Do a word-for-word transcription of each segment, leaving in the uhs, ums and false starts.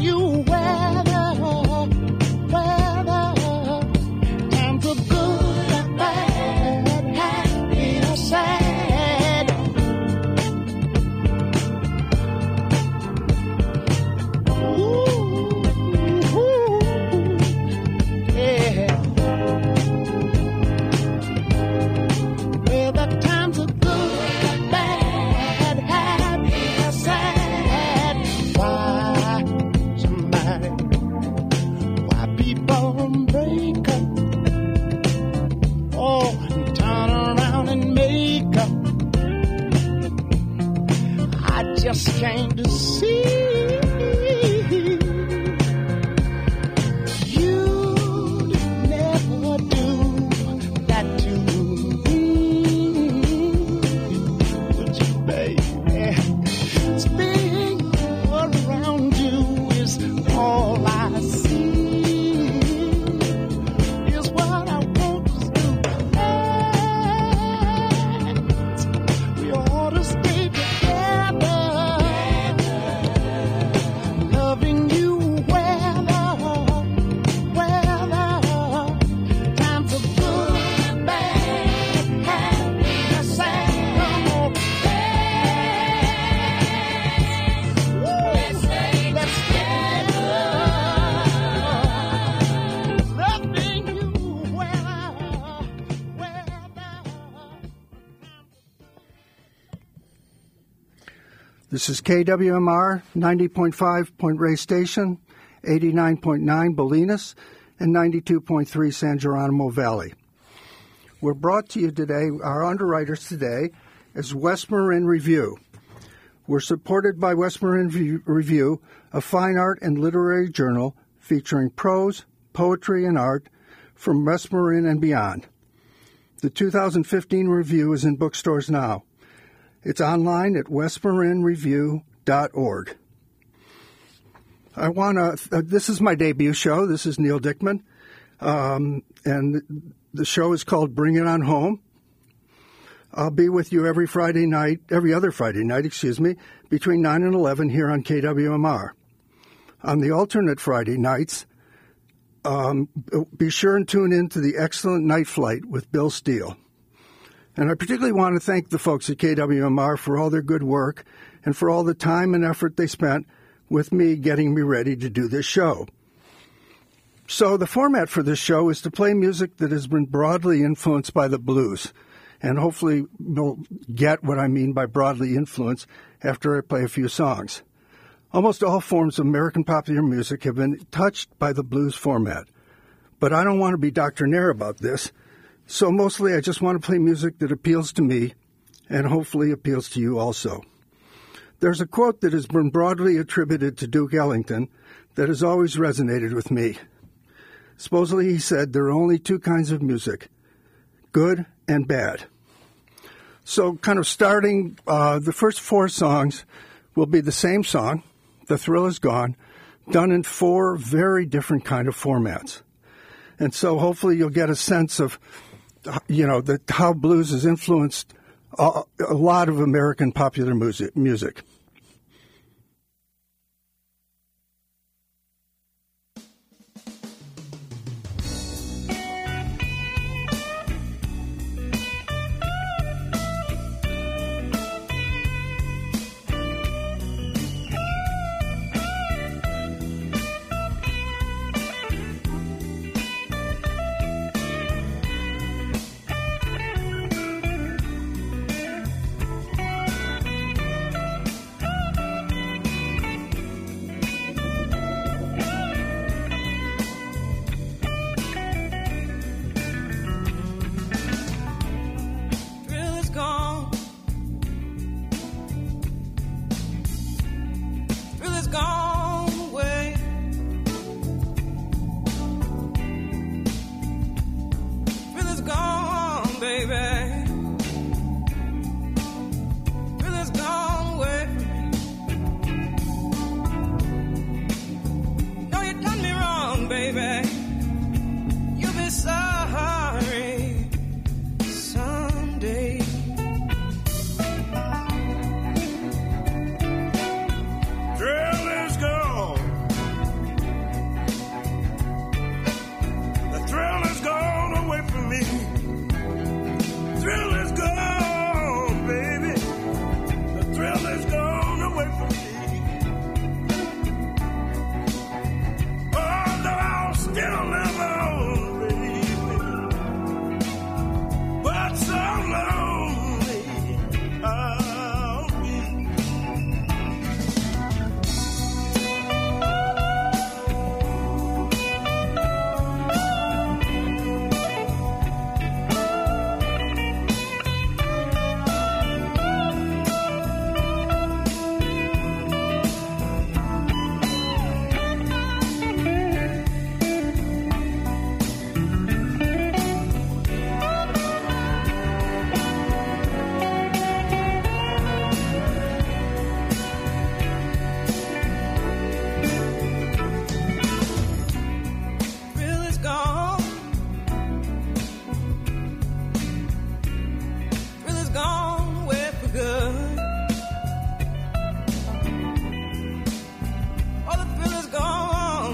you weather, weather, times are good and bad, happy or sad. Ooh, ooh, yeah. Well, the times are good and bad, happy or sad. Why somebody, why people break up? Oh, and turn around and make up. I just came to see you'd never do that to me, would you, baby? Spinning around you is all I see, is what I want to do. We ought to stay together, loving you weather, weather, times are good and bad, happy or sad. Come on, let's stay together, loving you weather, weather. This is K W M R, ninety point five Point Reyes Station, eighty-nine point nine Bolinas, and ninety-two point three San Geronimo Valley. We're brought to you today, our underwriters today, is West Marin Review. We're supported by West Marin View- Review, a fine art and literary journal featuring prose, poetry, and art from West Marin and beyond. The two thousand fifteen review is in bookstores now. It's online at west marin review dot org. I want to, uh, this is my debut show. This is Neil Dickman. Um, and the show is called Bring It On Home. I'll be with you every Friday night, every other Friday night, excuse me, between nine and eleven here on K W M R. On the alternate Friday nights, um, be sure and tune in to the excellent Night Flight with Bill Steele. And I particularly want to thank the folks at K W M R for all their good work and for all the time and effort they spent with me getting me ready to do this show. So the format for this show is to play music that has been broadly influenced by the blues. And hopefully you'll get what I mean by broadly influenced after I play a few songs. Almost all forms of American popular music have been touched by the blues format. But I don't want to be doctrinaire about this. So mostly I just want to play music that appeals to me and hopefully appeals to you also. There's a quote that has been broadly attributed to Duke Ellington that has always resonated with me. Supposedly he said there are only two kinds of music, good and bad. So kind of starting, uh, the first four songs will be the same song, The Thrill Is Gone, done in four very different kind of formats. And so hopefully you'll get a sense of, you know, the, how blues has influenced a, a lot of American popular music. music.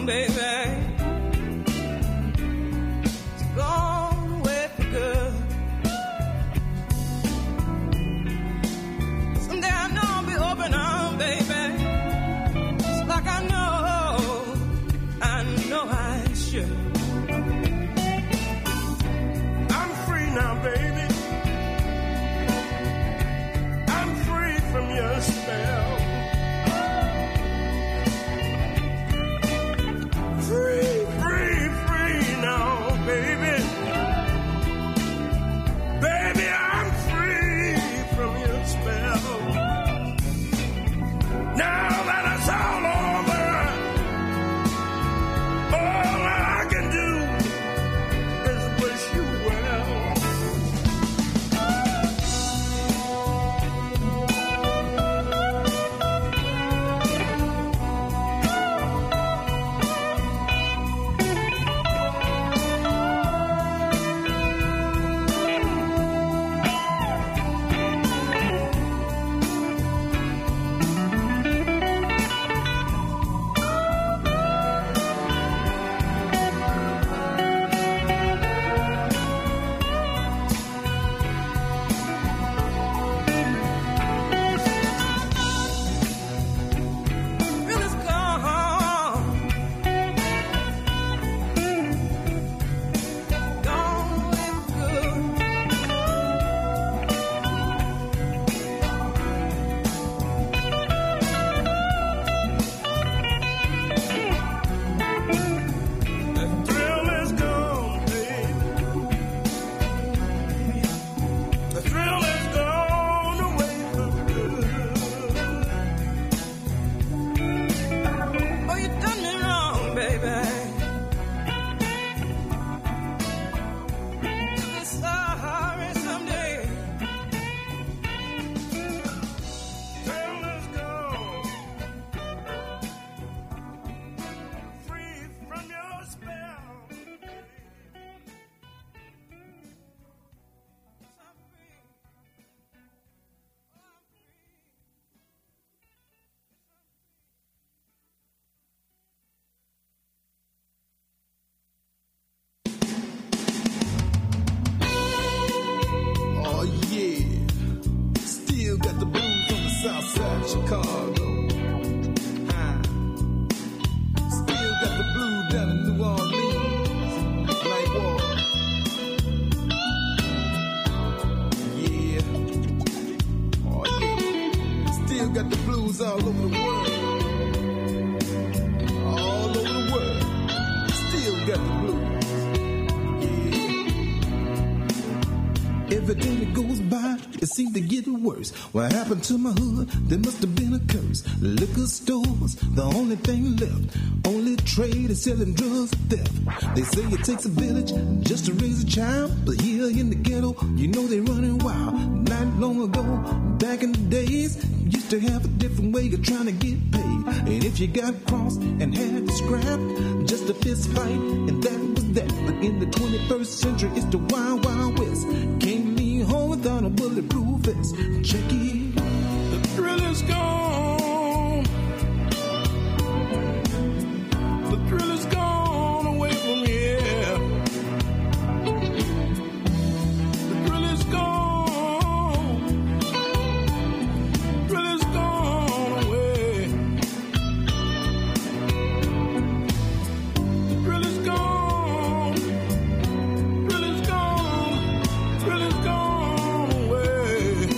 What happened to my hood? There must have been a curse. Liquor stores, the only thing left. Only trade is selling drugs and theft. They say it takes a village just to raise a child, but here in the ghetto, you know they running wild. Not long ago, back in the days, used to have a different way of trying to get paid. And if you got crossed and had to scrap, just a fist fight, and that was that. But in the twenty-first century, it's the wild, wild west. Can't leave home without a bulletproof vest. Check it. The thrill is gone. The thrill is gone away from here. The thrill is gone. The thrill is gone away. The thrill is gone. The thrill is gone. The thrill is gone away.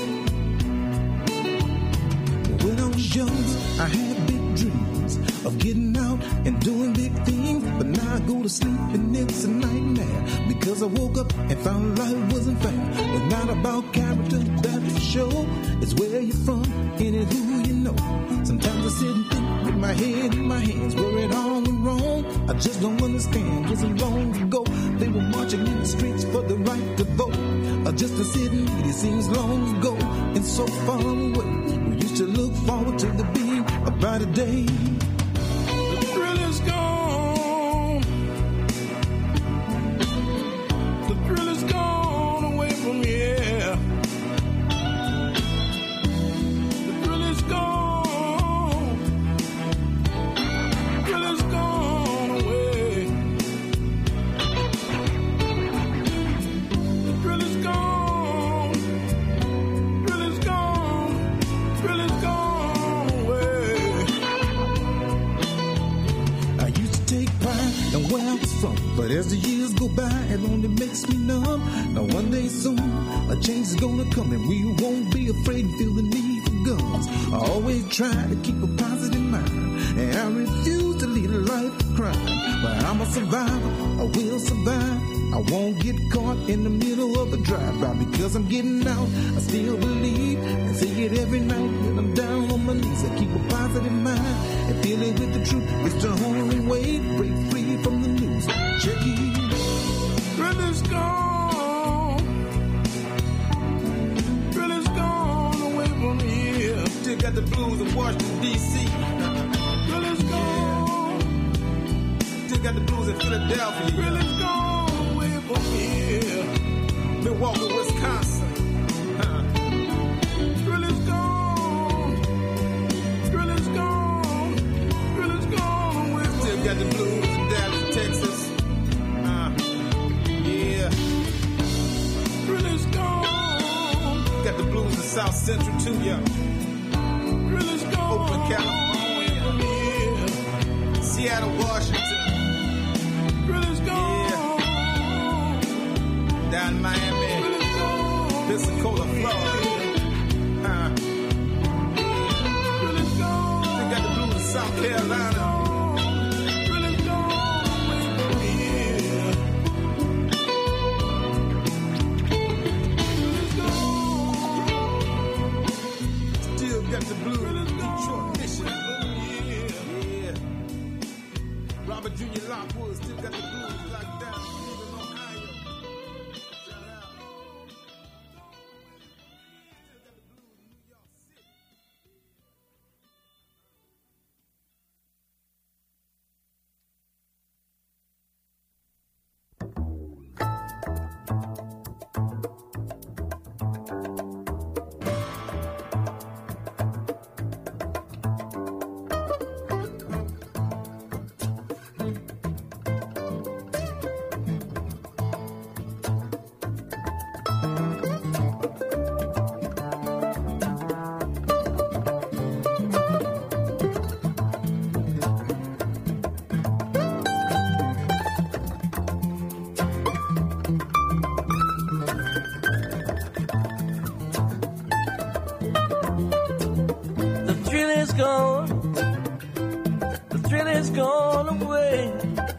When I was younger, I had big dreams of getting out and doing big things, but now I go to sleep and it's a nightmare because I woke up and found life wasn't fair. It's not about character, that's for sure. It's where you're from and it's who you know. Sometimes I sit and think with my head in my hands where it all went wrong. I just don't understand. Wasn't long ago they were marching in the streets for the right to vote. Or just to sit and eat, it seems long ago and so far away. We used to look forward to the being a brighter day. The thrill is gone. The thrill is gone away from here. The thrill is gone. The thrill is gone song. But as the years go by, it only makes me numb. Now one day soon, a change is gonna come, and we won't be afraid and feel the need for guns. I always try to keep a positive mind, and I refuse to lead a life of crime. But I'm a survivor, I will survive. I won't get caught in the middle of a drive-by because I'm getting out. I still believe and say it every night when I'm down on my knees. I keep a positive mind and feel it with the truth. It's the only way to break free from the news. Check it. Really's gone. Really's gone away from here. Still got the blues of Washington, D C Really's gone. Still got the blues in Philadelphia. Really's gone away from here. Milwaukee, Wisconsin. Huh. Really's gone. Really's gone. Really's gone away from Still got the blues in Dallas, Texas. Uh, yeah. Really's gone. Got the blues in South Central too, yo. Really's gone. Oakland, California. Yeah. Seattle, Washington. Really's gone. Down in Miami. Really's gone. Pensacola, Florida. Uh, Really's gone. they got the blues in South Carolina. Really's gone away from here. Really's gone. Still got the blues in Really's Detroit, gone. Michigan. Yeah. Yeah. Robert Junior Lockwood still got the blues locked down. Cleveland, Ohio. Shout out. Still got the blues in New York City. The thrill is gone. The thrill is gone away.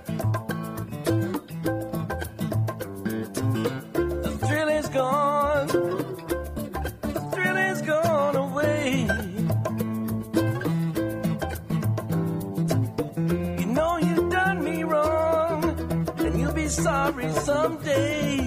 The thrill is gone. The thrill is gone away. You know you've done me wrong, and you'll be sorry someday.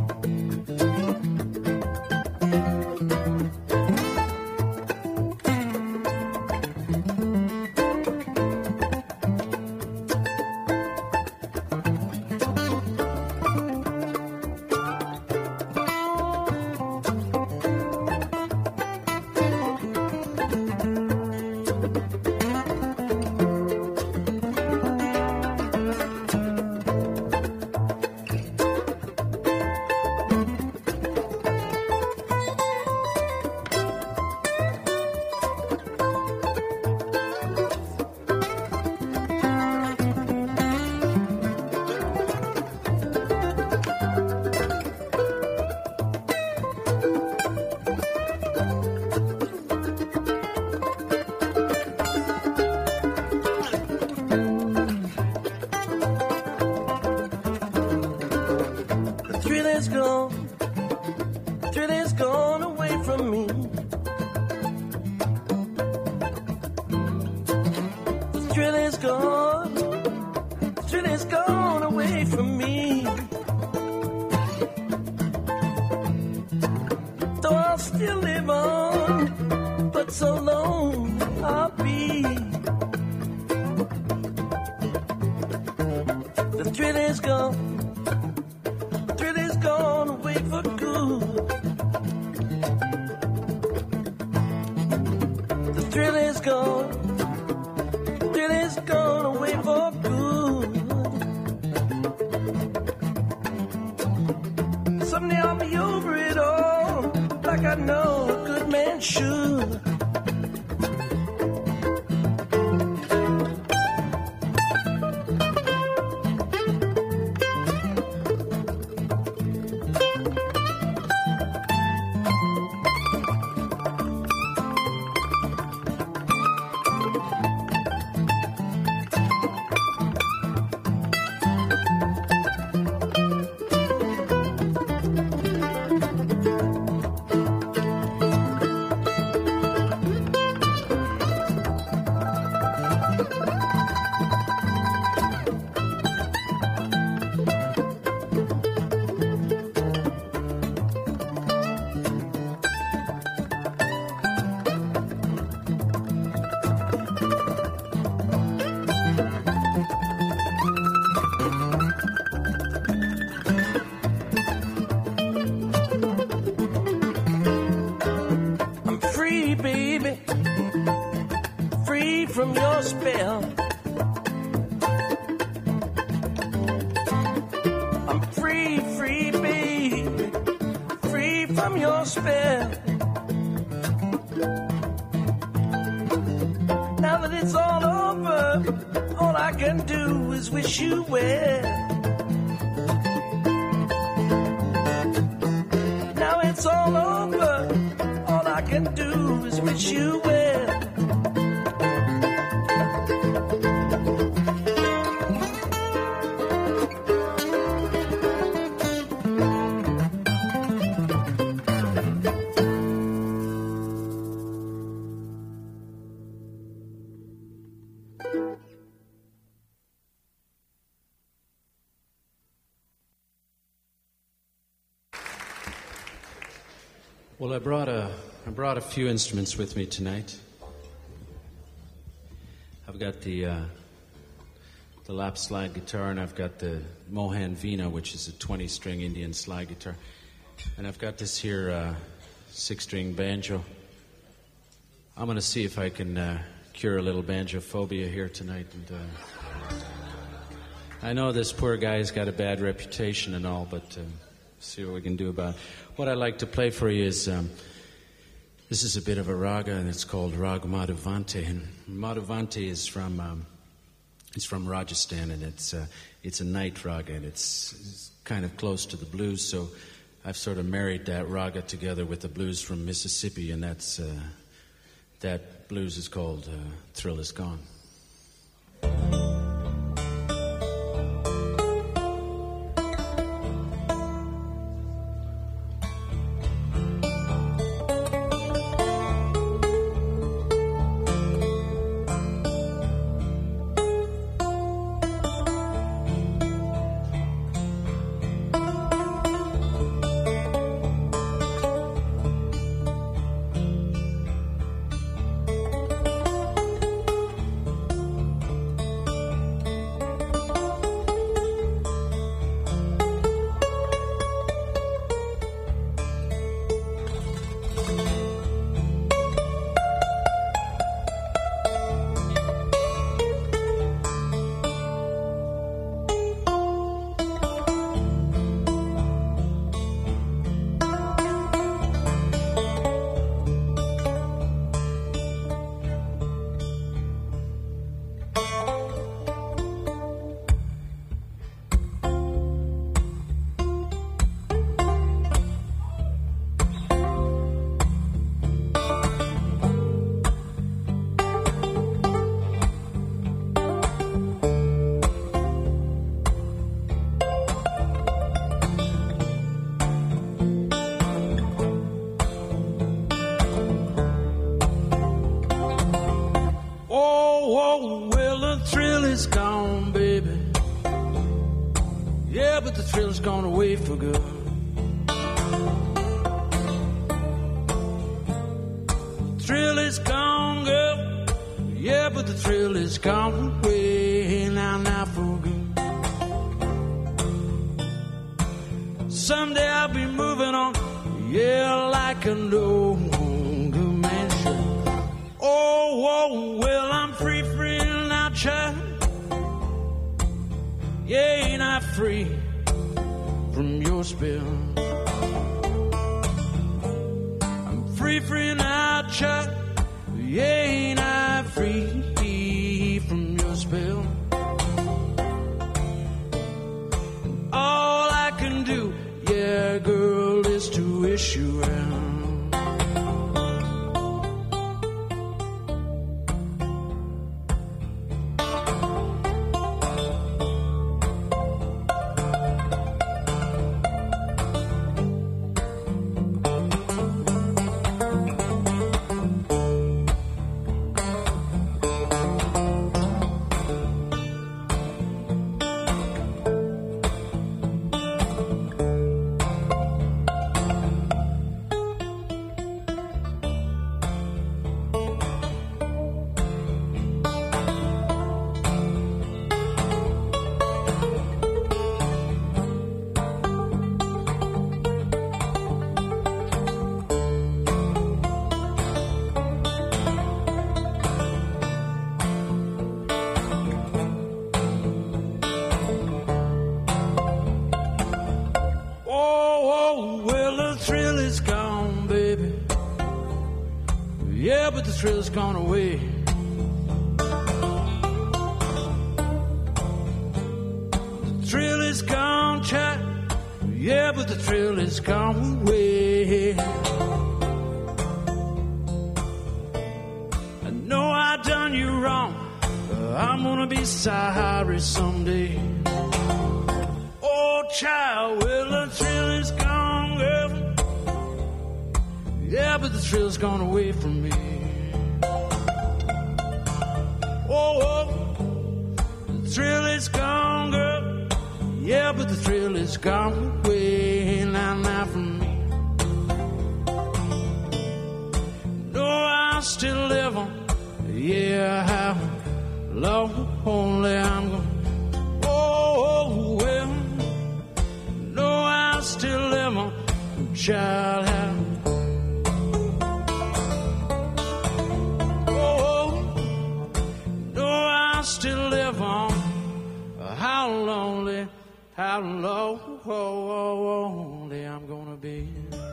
The thrill is gone. The thrill is gone away from me. The thrill is gone. The thrill is gone away from me. Though I'll still live on, but so long I'll be. The thrill is gone. The thrill is gone away for good. The thrill is gone. The thrill is gone away for good. Someday I'll be over it all, like I know a good man should. spell. I'm free, free, baby, free from your spell. Now that it's all over, all I can do is wish you well. Now it's all over, all I can do is wish you well. Well, I brought a I brought a few instruments with me tonight. I've got the uh, the lap slide guitar, and I've got the Mohan Veena, which is a twenty-string Indian slide guitar, and I've got this here uh, six-string banjo. I'm going to see if I can uh, cure a little banjo phobia here tonight. And uh, I know this poor guy's got a bad reputation and all, but. Uh, See what we can do about it. What I'd like to play for you is, um, this is a bit of a raga, and it's called Rag Madhuvante. And Madhuvante is from, um, it's from Rajasthan, and it's, uh, it's a night raga, and it's, it's kind of close to the blues, so I've sort of married that raga together with the blues from Mississippi, and that's, uh, that blues is called uh, Thrill Is Gone. Gone away for good. Thrill is gone, girl. Yeah, but the thrill is gone away now, now for good. Someday I'll be moving on, yeah, like an old man should. Oh, oh, well, I'm free, free now, child. Yeah, ain't I free from your spell? I'm free, free now, child. Yeah, ain't I free from your spell? And all I can do, yeah, girl, is to wish you well. Yeah, but the thrill's gone away. The thrill is gone, child. Yeah, but the thrill is gone away. I know I done you wrong. I'm gonna be sorry someday. Oh, child, well, the thrill is gone, girl. Yeah, but the thrill's gone away from me. Oh, oh, the thrill is gone, girl. Yeah, but the thrill is gone away now, now from me. No, I still live on. Yeah, how lonely I'm gonna. Oh, well, no, I still live on. Child, how. Oh, no, I still live on. How lonely, how lonely I'm gonna be.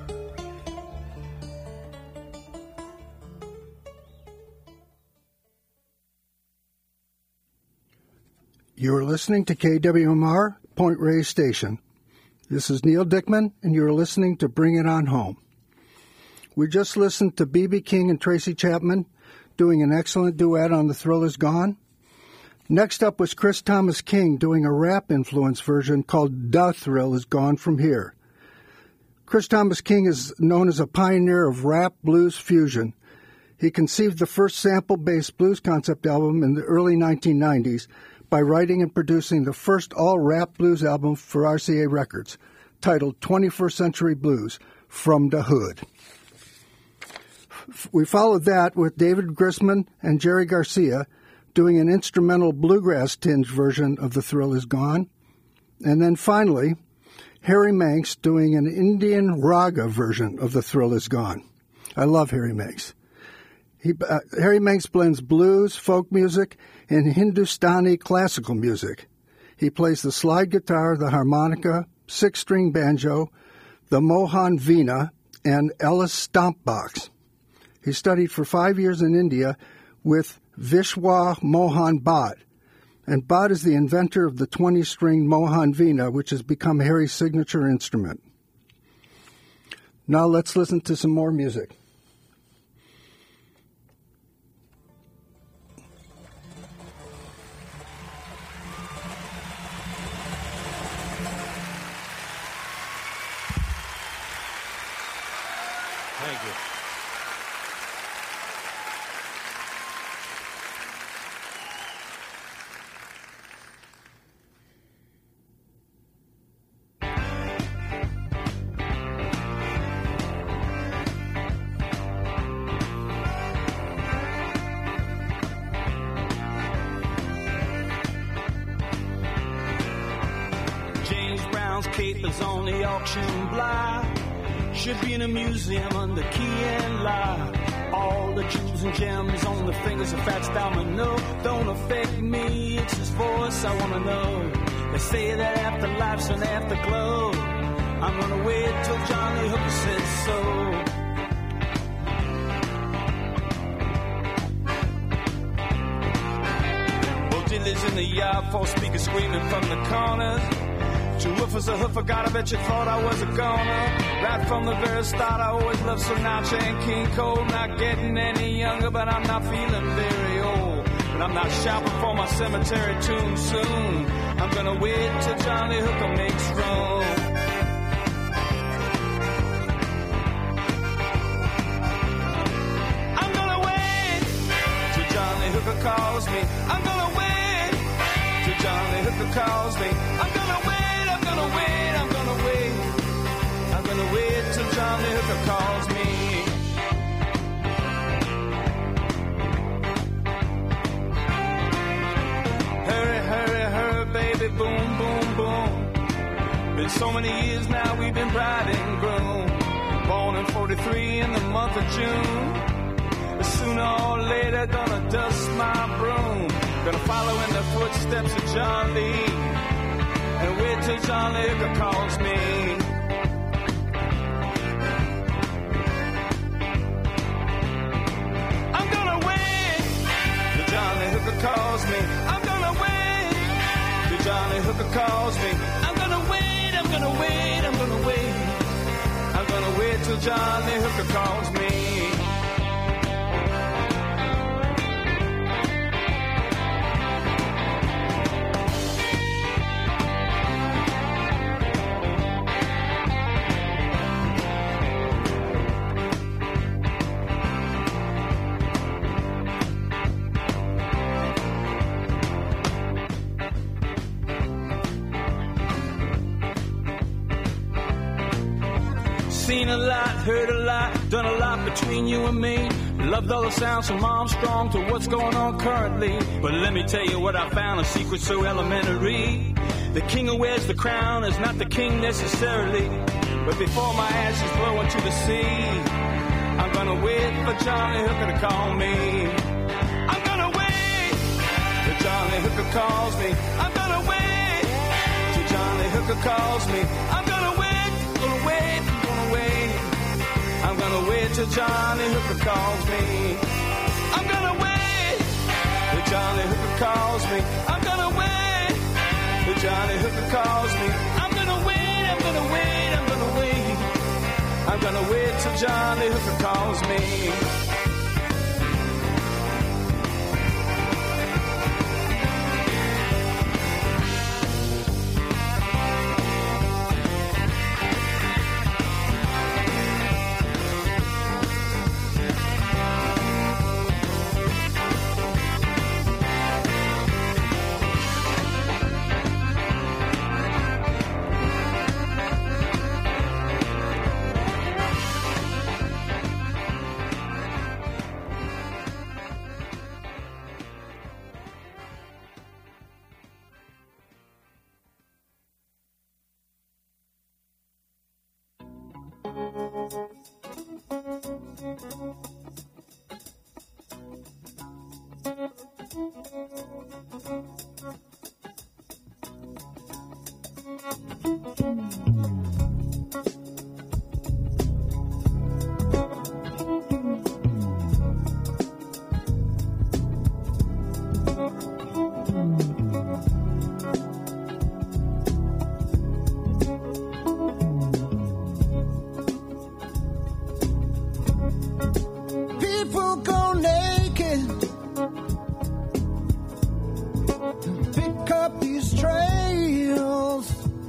You are listening to K W M R, Point Reyes Station. This is Neil Dickman, and you are listening to Bring It On Home. We just listened to B B King and Tracy Chapman doing an excellent duet on The Thrill Is Gone. Next up was Chris Thomas King doing a rap-influenced version called The Thrill Is Gone From Here. Chris Thomas King is known as a pioneer of rap blues fusion. He conceived the first sample-based blues concept album in the early nineteen nineties by writing and producing the first all-rap blues album for R C A Records, titled twenty-first Century Blues, From the Hood. We followed that with David Grisman and Jerry Garcia doing an instrumental bluegrass-tinged version of The Thrill Is Gone. And then finally, Harry Manx doing an Indian raga version of The Thrill Is Gone. I love Harry Manx. He, uh, Harry Manx blends blues, folk music, and Hindustani classical music. He plays the slide guitar, the harmonica, six-string banjo, the Mohan Veena, and Ellis Stomp Box. He studied for five years in India with Vishwa Mohan Bhatt, and Bhatt is the inventor of the twenty-string Mohan Veena, which has become Harry's signature instrument. Now let's listen to some more music. Thank you. James Brown's cape is on the auction block. Should be in a museum under key and lock. All the jewels and gems on the fingers of Fats Domino don't affect me, it's his voice I wanna know. They say that afterlife's an afterglow. I'm gonna wait till Johnny Hooker says so. Bo Diddley's in the yard, four speakers screaming from the corners. Two woofers a hoofer, God, I bet you thought I was a goner. Right from the very start, I always loved Sinatra and King Cole. Not getting any younger, but I'm not feeling very old. And I'm not shopping for my cemetery tomb soon. I'm gonna wait till Johnny Hooker makes room. I'm gonna wait till Johnny Hooker calls me. I'm gonna wait till Johnny Hooker calls me. I'm gonna wait. I'm gonna wait, I'm gonna wait, I'm gonna wait till Johnny Hooker calls me. Hurry, hurry, hurry, baby, boom, boom, boom. Been so many years now, we've been bride and groom. Born in forty-three in the month of June. Sooner or later, gonna dust my broom. Gonna follow in the footsteps of John Lee. And wait till John Hooker calls me. Hooker calls me. I'm gonna wait till Johnny Hooker calls me. I'm gonna wait, I'm gonna wait, I'm gonna wait. I'm gonna wait till Johnny Hooker calls me. Seen a lot, heard a lot, done a lot between you and me. Loved all the sounds from Armstrong to what's going on currently. But let me tell you what I found, a secret so elementary. The king who wears the crown is not the king necessarily. But before my ashes blow into the sea, I'm gonna wait for Johnny Hooker to call me. I'm gonna wait till Johnny Hooker calls me. I'm gonna wait till Johnny Hooker calls me. I'm gonna wait, gonna wait. I'm gonna wait till Johnny Hooker calls me. I'm gonna wait till Johnny Hooker calls me. I'm gonna wait till Johnny Hooker calls me. I'm gonna wait, I'm gonna wait, I'm gonna wait. I'm gonna wait till Johnny Hooker calls me. People go naked, pick up these trails.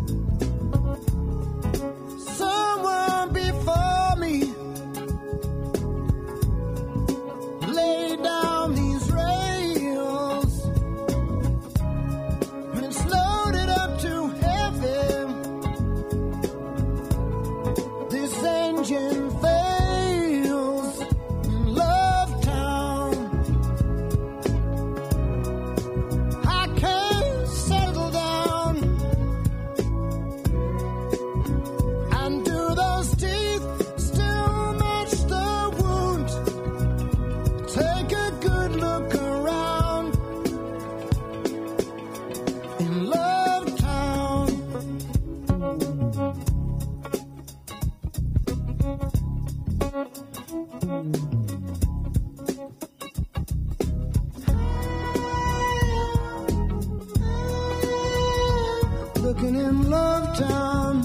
Someone before me laid down these rails. When it's loaded up to heaven, this engine fails in Love Town. I can't settle down and do those teeth still match the wound? Take a good look around in Love Town. Looking in Love Town.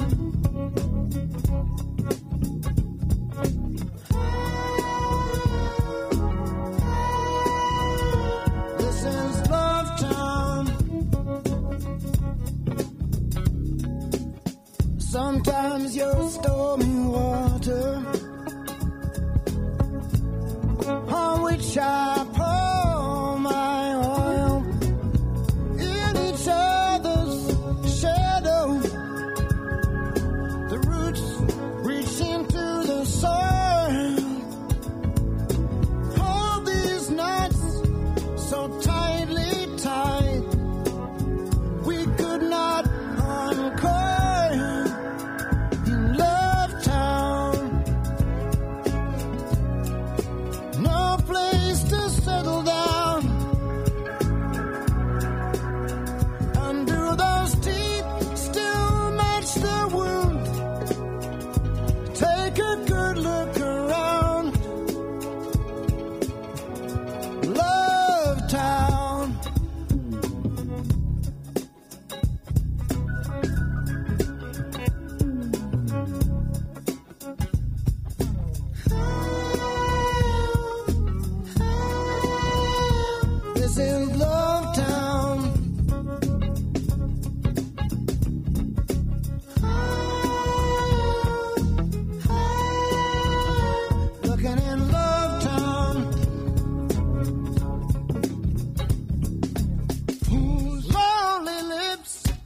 This is Love Town. Sometimes you're stormy water on which I pour my oil in each other's shadow. The roots reach into the soil. Hold these knots so tightly tied, we could not uncoil in Love Town. No place to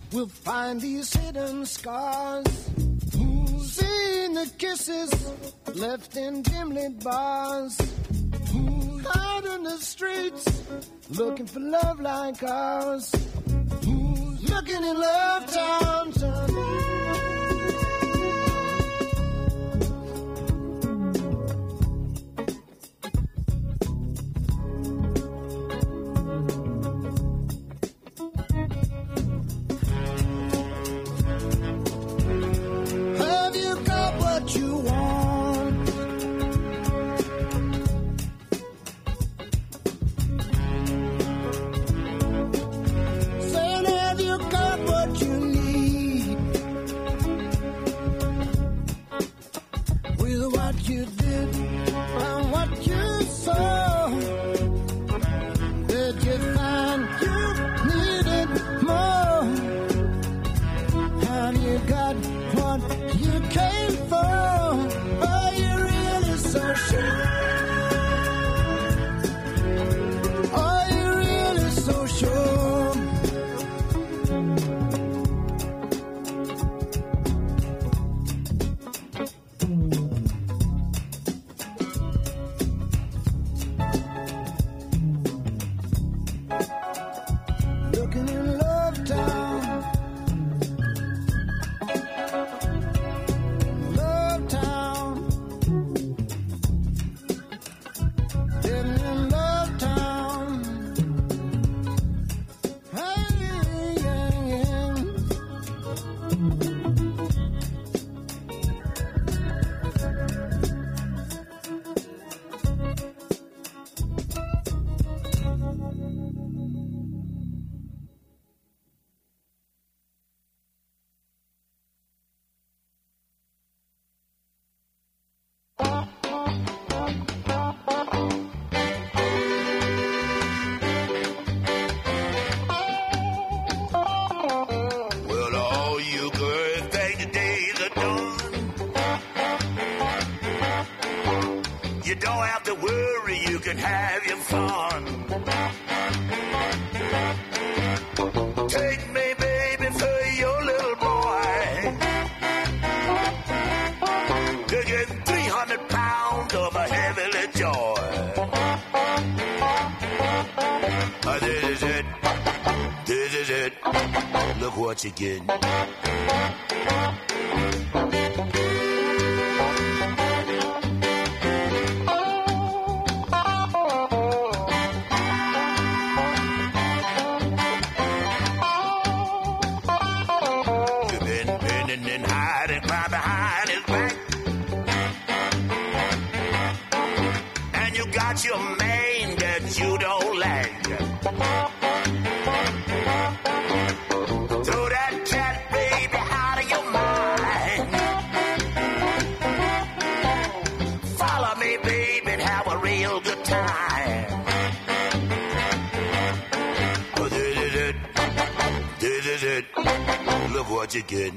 we'll find these hidden scars. Seeing the kisses left in dim-lit bars. Out in the streets, looking for love like ours. Looking in Love Town. Have you got what you want? Said, have you got what you need? With what you did and what you saw, did you find you needed more? Have you got what you came for? Are you really so sure? Are you really so sure? Looking in Love Town. Love Town. Living in Love Town. Hey, yeah, yeah. Well, all you girls think the days are done. You don't have to worry, you can have your fun. Take me, baby, for your little boy. You're getting three hundred pounds of a heavenly joy. Uh, this is it. This is it. Look what you get. You've been bending and hiding right behind his back. And you got your mane that you don't like. Throw that cat, baby, out of your mind. Follow me, baby, and have a real good time. Oh, this is it. This is it. Look what you get.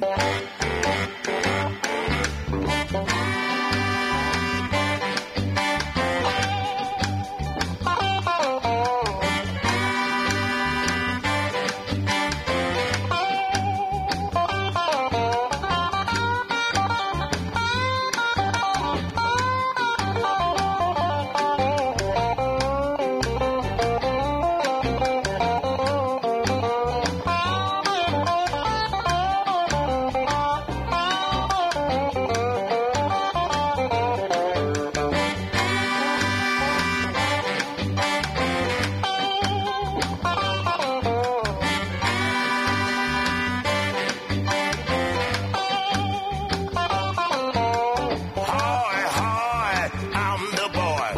Hoy, hoy, I'm the boy.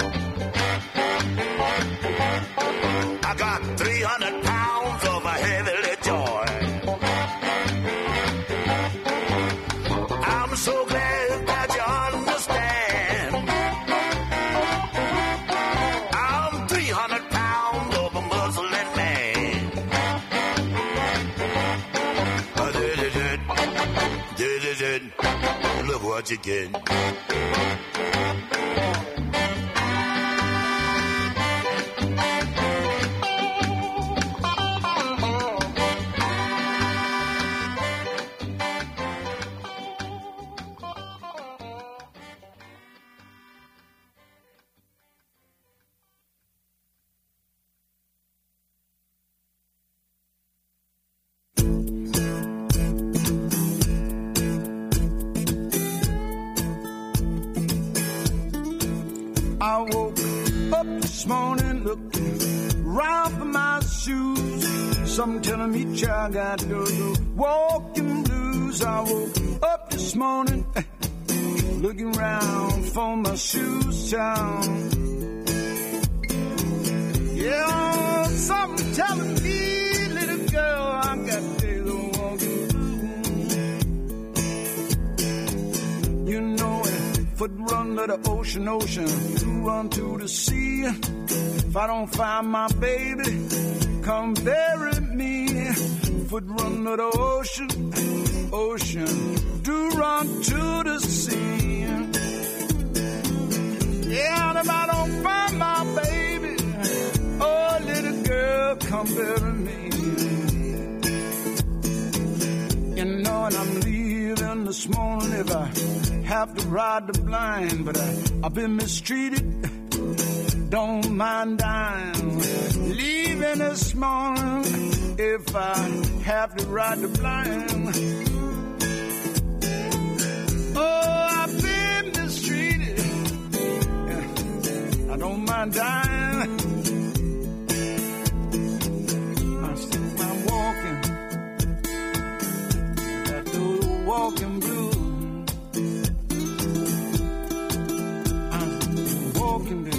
I got three hundred pounds of a heavenly joy. I'm so glad that you understand. I'm three hundred pounds of a Muslim man. Uh, this is it. This is it. Look what you get. this morning looking round for my shoes. Some telling me, child, got to go to walking blues. I woke up this morning looking round for my shoes, child. Yeah, something telling me, little girl, I got to go walking blues. You know it, foot run to the ocean, ocean, run to the sea. If I don't find my baby, come bury me. Foot run to the ocean, ocean, do run to the sea. Yeah, and if I don't find my baby, oh, little girl, come bury me. You know, and I'm leaving this morning if I have to ride the blind, but I, I've been mistreated, don't mind dying. Leaving this morning if I have to ride the blind. Oh, I've been mistreated, I don't mind dying. I'm still I'm walking, that old walking blues. I'm walking there.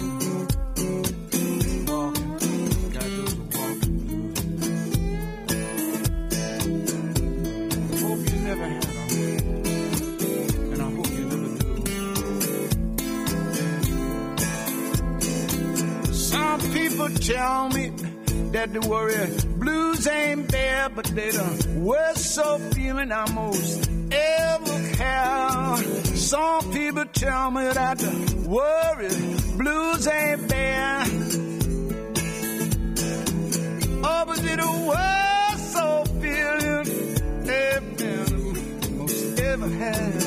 People tell me that the warrior blues ain't there, but they the worst so feeling I most ever had. Some people tell me that the warrior blues ain't there. Oh, but they the worst so feeling ever, most ever had.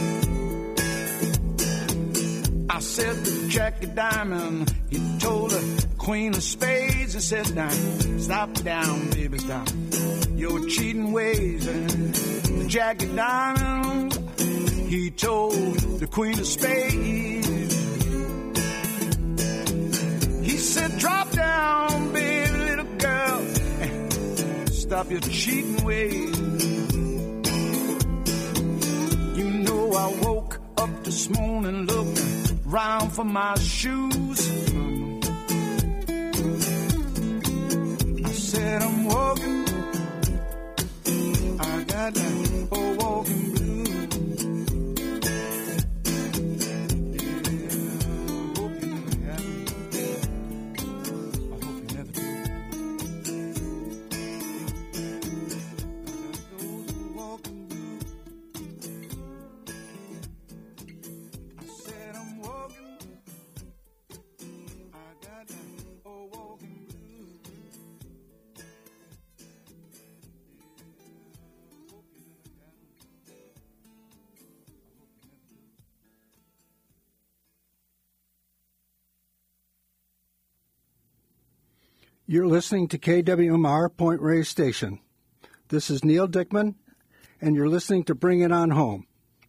I said to Jackie Diamond, he told her Queen of Spades, and said, now, stop down, baby, stop your cheating ways. And Jackie Diamond, he told the Queen of Spades, he said, drop down, baby, little girl, and stop your cheating ways. You know I woke up this morning looking round for my shoes. I said I'm walking, I got that old walking blues. Yeah, I hope you never have me. I hope you never do. I got those walking blues. I said I'm walking, I got that old walking blues. You're listening to K W M R Point Reyes Station. This is Neil Dickman, and you're listening to Bring It On Home.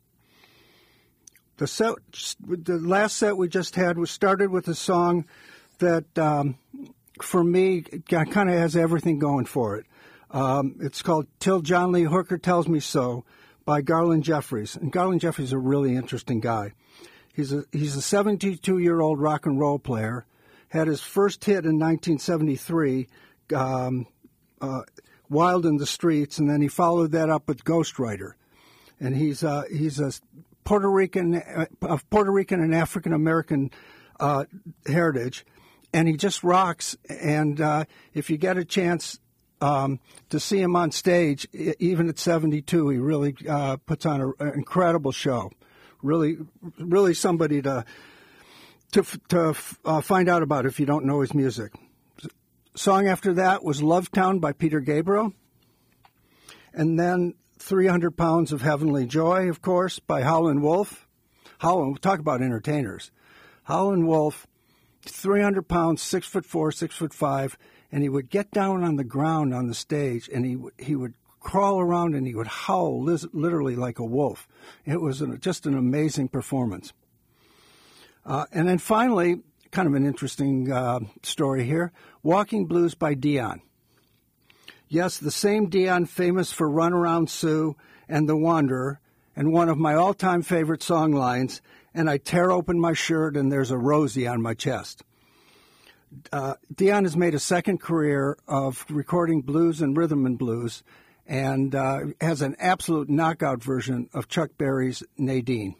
The set, the last set we just had was started with a song that, um, for me, kind of has everything going for it. Um, it's called Till John Lee Hooker Tells Me So by Garland Jeffries. And Garland Jeffries is a really interesting guy. He's a he's a seventy-two-year-old rock and roll player. Had his first hit in nineteen seventy-three, um, uh, Wild in the Streets, and then he followed that up with Ghostwriter. And he's uh, he's a Puerto Rican uh, of Puerto Rican and African American uh, heritage, and he just rocks. And uh, if you get a chance um, to see him on stage, even at seventy-two, he really uh, puts on a, an incredible show. Really, really somebody to. to, to uh, find out about if you don't know his music. Song after that was Lovetown by Peter Gabriel. And then three hundred pounds of Heavenly Joy, of course, by Howlin' Wolf. Howlin', talk about entertainers. Howlin' Wolf, three hundred pounds, six foot four, six foot five, and he would get down on the ground on the stage, and he, he would crawl around and he would howl literally like a wolf. It was an, just an amazing performance. Uh, and then finally, kind of an interesting uh, story here. Walking Blues by Dion. Yes, the same Dion famous for Runaround Sue and The Wanderer, and one of my all-time favorite song lines, and I tear open my shirt and there's a Rosie on my chest. Uh, Dion has made a second career of recording blues and rhythm and blues, and uh, has an absolute knockout version of Chuck Berry's Nadine.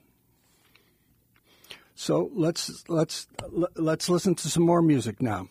So let's let's let's listen to some more music now.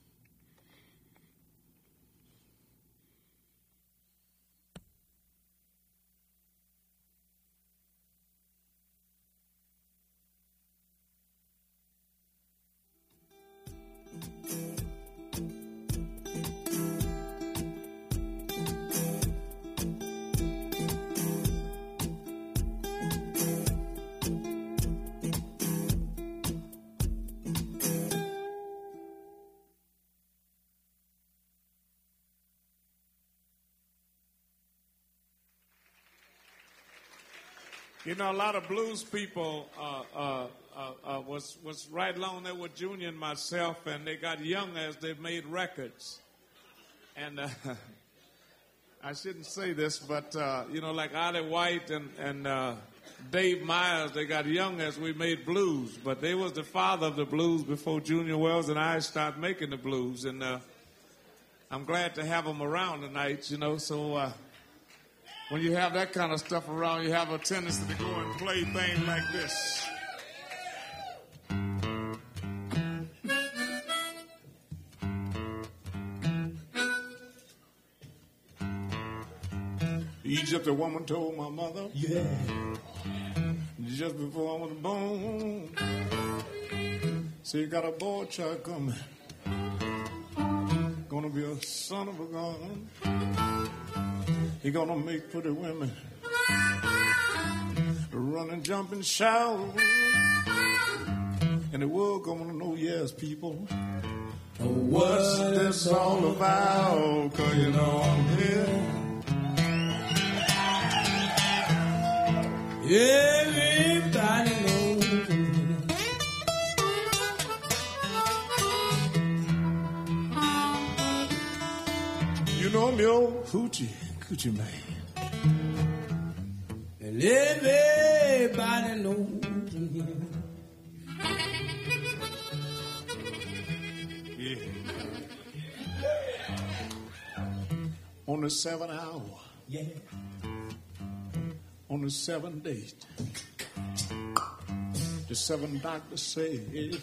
You know, a lot of blues people uh, uh, uh, uh, was was right along there with Junior and myself, and they got young as they made records. And uh, I shouldn't say this, but uh, you know, like Ollie White and and uh, Dave Myers, they got young as we made blues, but they was the father of the blues before Junior Wells and I started making the blues. And uh, I'm glad to have them around tonight. You know, so. Uh, When you have that kind of stuff around, you have a tendency to go and play things like this. Egypt, a woman told my mother, yeah, just before I was born, say you got a boy child coming, gonna be a son of a gun. He gonna make pretty women run and jump and shout. And the world gonna know, yes, people, what's this all about? 'Cause you know I'm here. Everybody knows. You know I'm your hoochie. Coochie man. And everybody knows him. Yeah. On the seventh hour. Yeah. On the seventh date. The seven doctors say you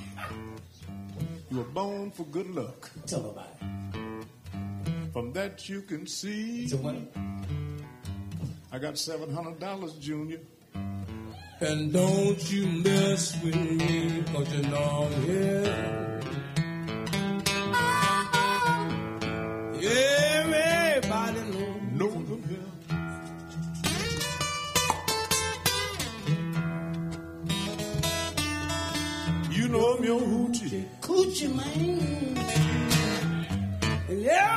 were born for good luck. Tell about it. From that you can see. So what? I got seven hundred dollars, Junior. And don't you mess with me, 'cause you know I'm here. Everybody knows I'm here. You know I'm your hoochie. Coochie man. Yeah.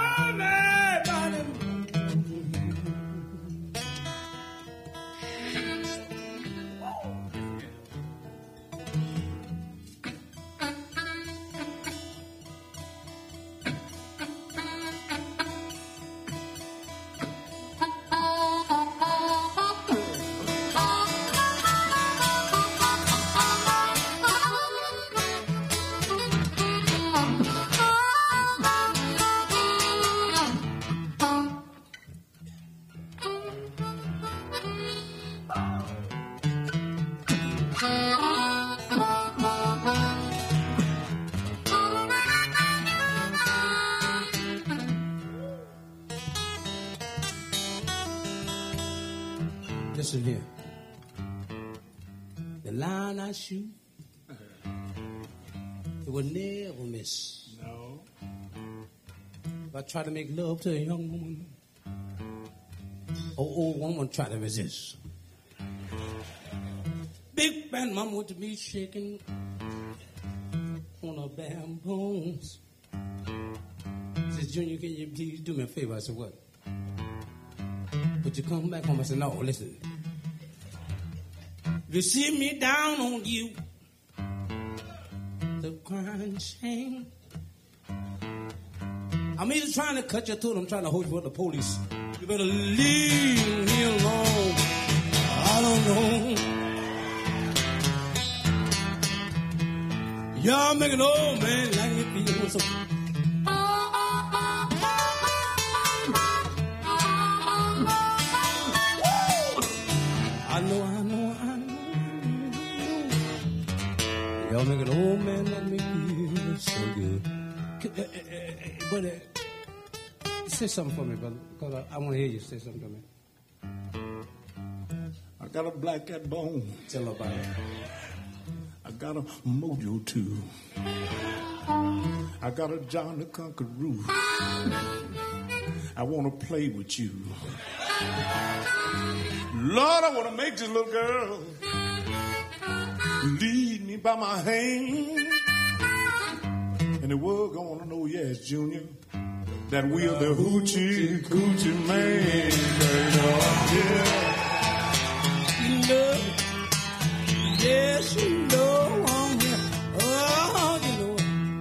Listen here. The line I shoot, it will never miss. No. If I try to make love to a young woman, or old woman try to resist. Big band mama to be shaking on her bam bones. Says, Junior, can you please do me a favor? I said, what? Would you come back home? I said, no, listen. If you see me down on you, so crying shame. I'm either trying to cut you through and I'm trying to hold you for the police. You better leave me alone. I don't know. Y'all make an old man like me feel so. I know, I know, I know. Y'all make an old man like me feel so good. Uh, uh, uh, but uh, say something for me, brother, because I, I want to hear you say something to me. I got a black cat bone. Tell about it. I got a mojo too. I got a John the Conqueror. I want to play with you. Lord, I want to make this little girl lead me by my hand. And the world gonna know, yes, Junior, that we are the hoochie coochie man. Yeah. You know, yes, you know, oh, yeah. Oh, you know.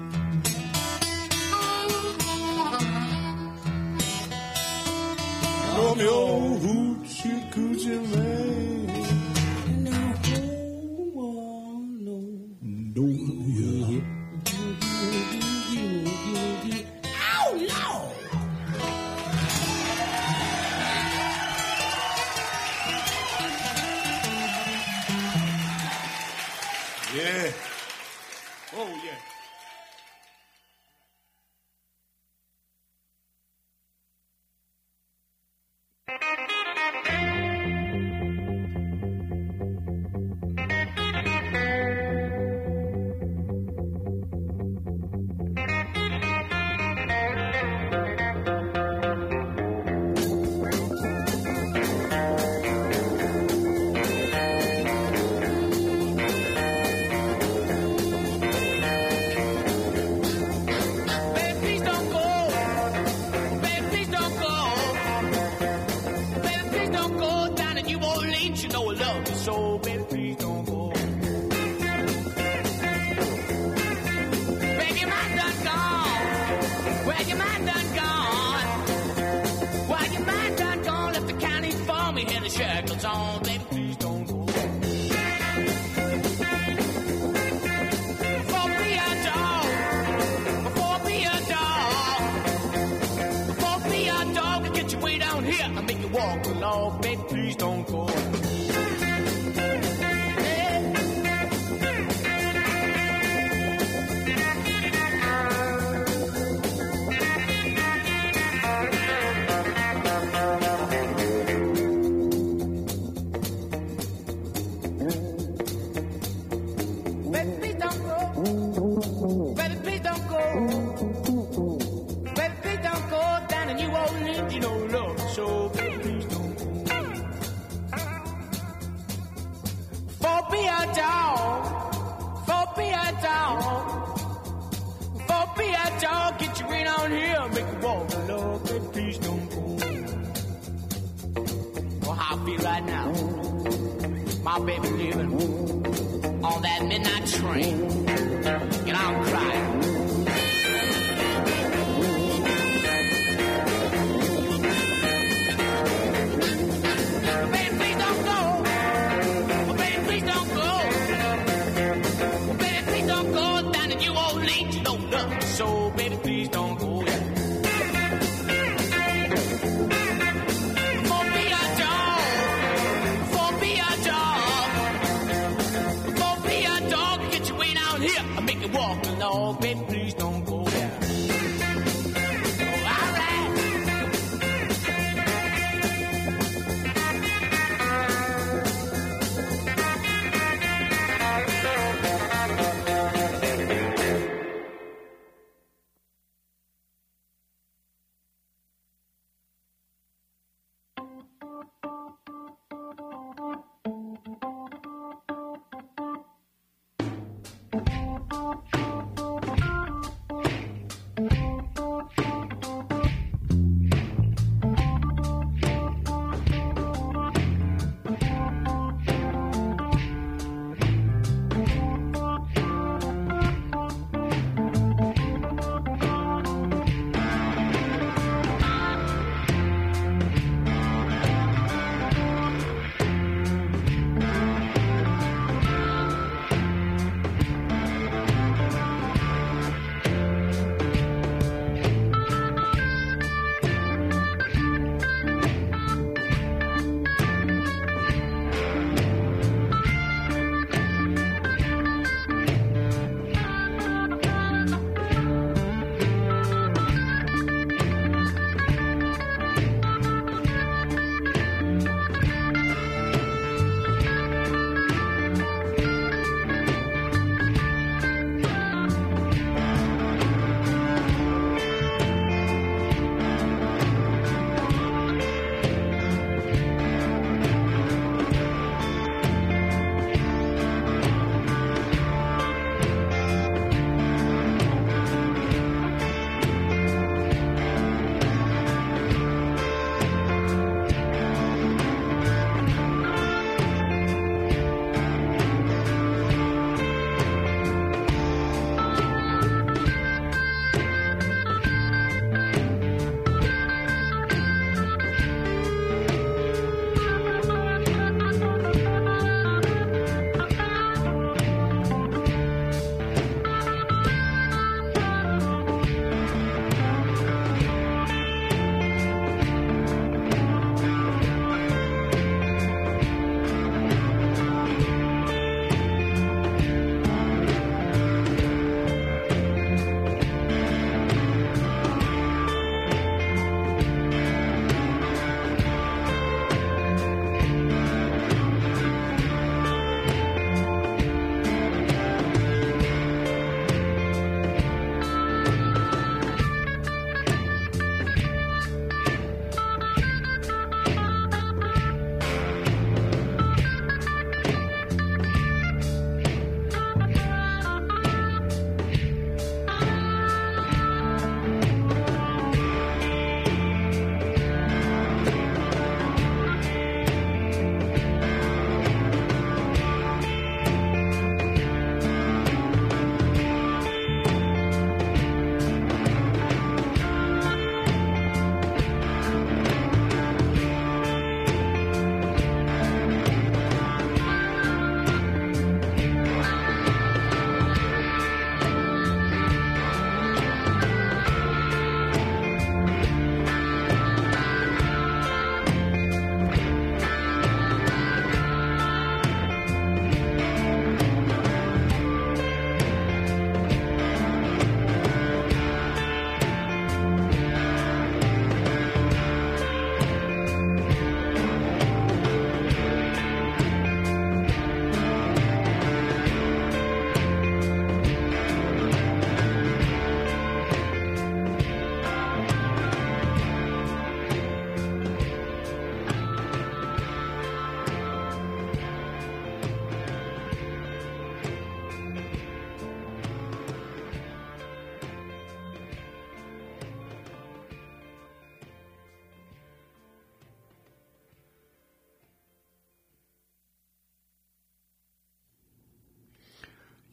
Oh, me old hoochie coochie man. No, oh, no. No, yeah. Oh, no. Yeah. Oh, yeah.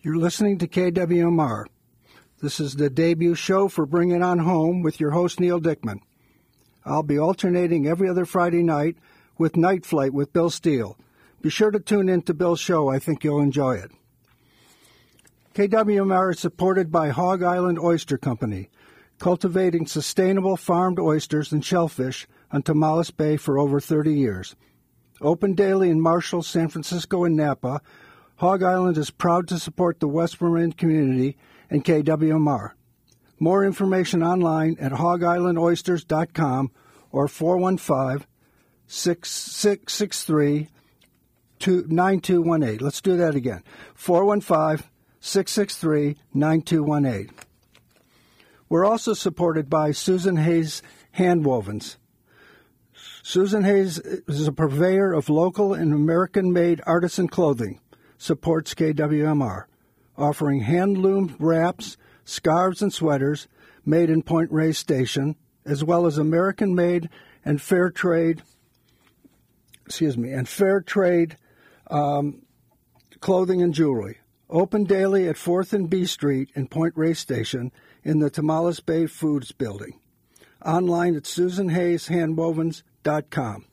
You're listening to K W M R. This is the debut show for Bring It On Home with your host, Neil Dickman. I'll be alternating every other Friday night with Night Flight with Bill Steele. Be sure to tune in to Bill's show. I think you'll enjoy it. K W M R is supported by Hog Island Oyster Company, cultivating sustainable farmed oysters and shellfish on Tomales Bay for over thirty years. Open daily in Marshall, San Francisco, and Napa, Hog Island is proud to support the West Marin community and K W M R. More information online at hog island oysters dot com or four one five, six six three, nine two one eight. Let's do that again. four one five, six six three, nine two one eight. We're also supported by Susan Hayes Handwovens. Susan Hayes is a purveyor of local and American-made artisan clothing. Supports K W M R, offering hand-loomed wraps, scarves, and sweaters made in Point Reyes Station, as well as American-made and fair trade, excuse me, and fair trade um, clothing and jewelry. Open daily at fourth and B Street in Point Reyes Station in the Tomales Bay Foods Building. Online at susan hayes handwovens dot com.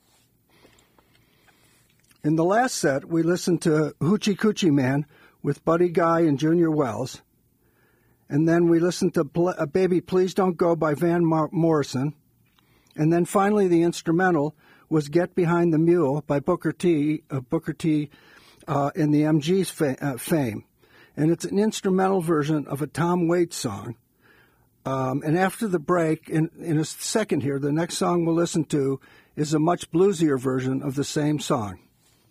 In the last set, we listened to Hoochie Coochie Man with Buddy Guy and Junior Wells. And then we listened to Ble- Baby Please Don't Go by Van Mar- Morrison. And then finally the instrumental was Get Behind the Mule by Booker T, uh, Booker T uh, in the M G's fa- uh, fame. And it's an instrumental version of a Tom Waits song. Um, and after the break, in, in a second here, the next song we'll listen to is a much bluesier version of the same song.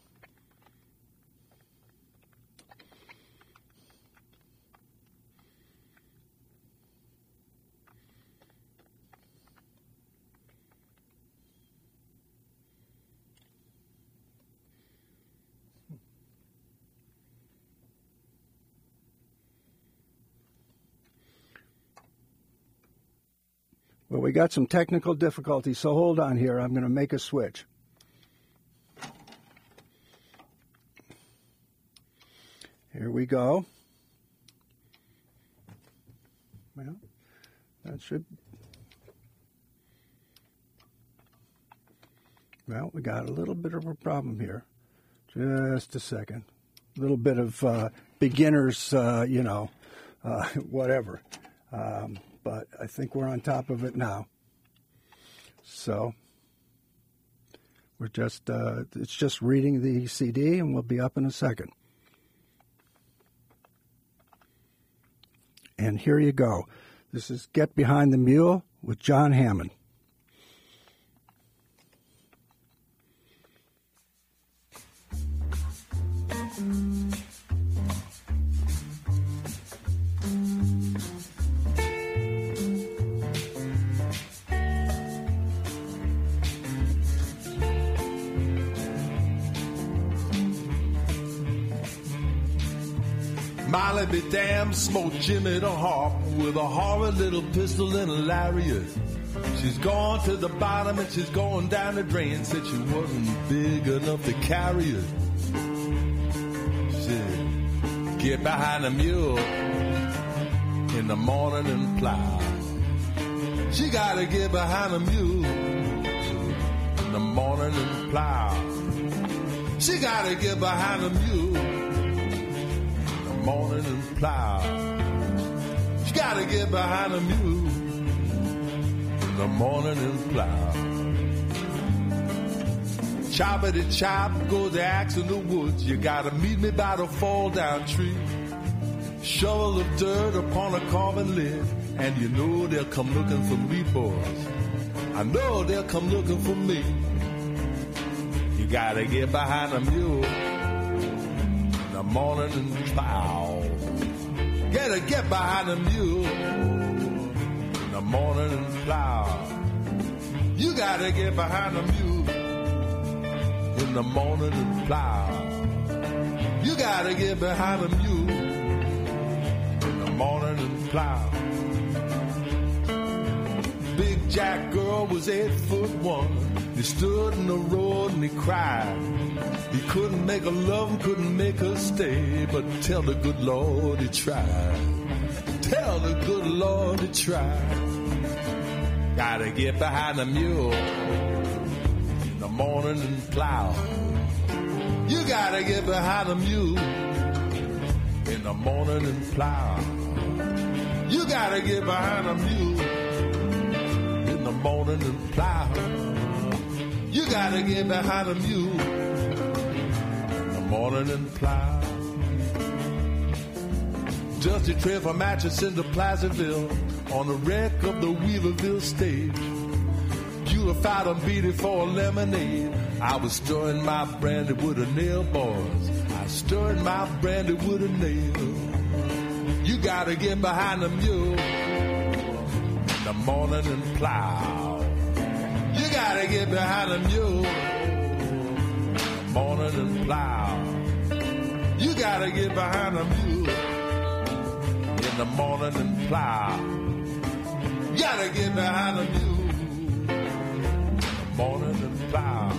Well, we got some technical difficulties, so hold on here. I'm going to make a switch. Here we go. Well, that should... Well, we got a little bit of a problem here. Just a second. A little bit of uh, beginner's, uh, you know, uh, whatever. Um, but I think we're on top of it now. So we're just, uh, it's just reading the C D, and we'll be up in a second. And here you go. This is Get Behind the Mule with John Hammond. Molly be damned, smoked Jimmy the harp with a horrid little pistol and a lariat. She's gone to the bottom and she's going down the drain. Said she wasn't big enough to carry it. She said, get behind the mule in the morning and plow. She gotta get behind the mule in the morning and plow. She gotta get behind the mule morning and plow. She gotta get behind a mule in the morning and plow. Choppity chop, go the axe in the woods. You gotta meet me by the fall down tree. Shovel of dirt upon a carving lid, and you know they'll come looking for me, boys. I know they'll come looking for me. You gotta get behind a mule the morning and plow. Gotta get behind the mule in the morning and plow. You gotta get behind the mule in the morning and plow. You gotta get behind the mule in the morning and plow. Big Jack girl was eight foot one. He stood in the road and he cried. He couldn't make her love him, couldn't make her stay. But tell the good Lord he tried. Tell the good Lord he tried. Gotta get behind the mule in the morning and plow. You gotta get behind the mule in the morning and plow. You gotta get behind the mule in the morning and plow. You gotta get behind the mule in the morning and plow. Dusty trail from Atchison to Placerville on the wreck of the Weaverville stage. Beautified and beat it for a lemonade. I was stirring my brandy with a nail, boys. I stirred my brandy with a nail. You gotta get behind the mule in the morning and plow. You gotta get behind the mule in the morning and plow. You gotta get behind the mule in the morning and plow. You gotta get behind the mule in the morning and plow.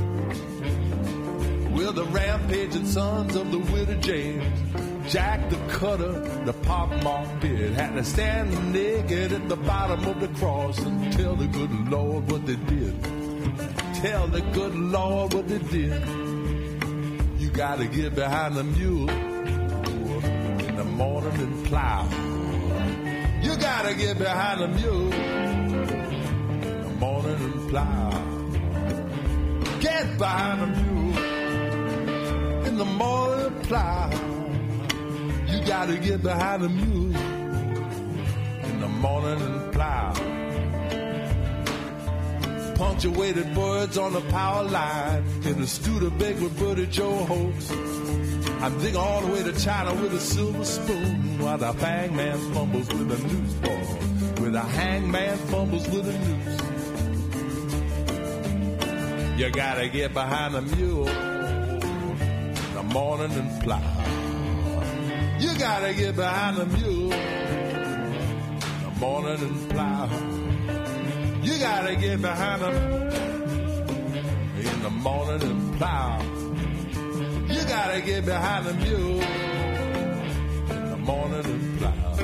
We're the rampaging sons of the widow James. Jack the Cutter, the Pop Mark did, had to stand naked at the bottom of the cross and tell the good Lord what they did. Tell the good Lord what they did. You gotta get behind the mule in the morning and plow. You gotta get behind the mule in the morning and plow. Get behind the mule in the morning and plow. You gotta get behind the mule in the morning and plow. Punctuated words on the power line in the Studebaker with Buddy Joe Hoax. I'm digging all the way to China with a silver spoon while the hangman fumbles with a noose ball. With the hangman fumbles with a noose. You gotta get behind the mule in the morning and plow. You gotta get behind the mule in the morning and plow. You gotta get behind them in the morning and plow. You gotta get behind the mule in the morning and plow.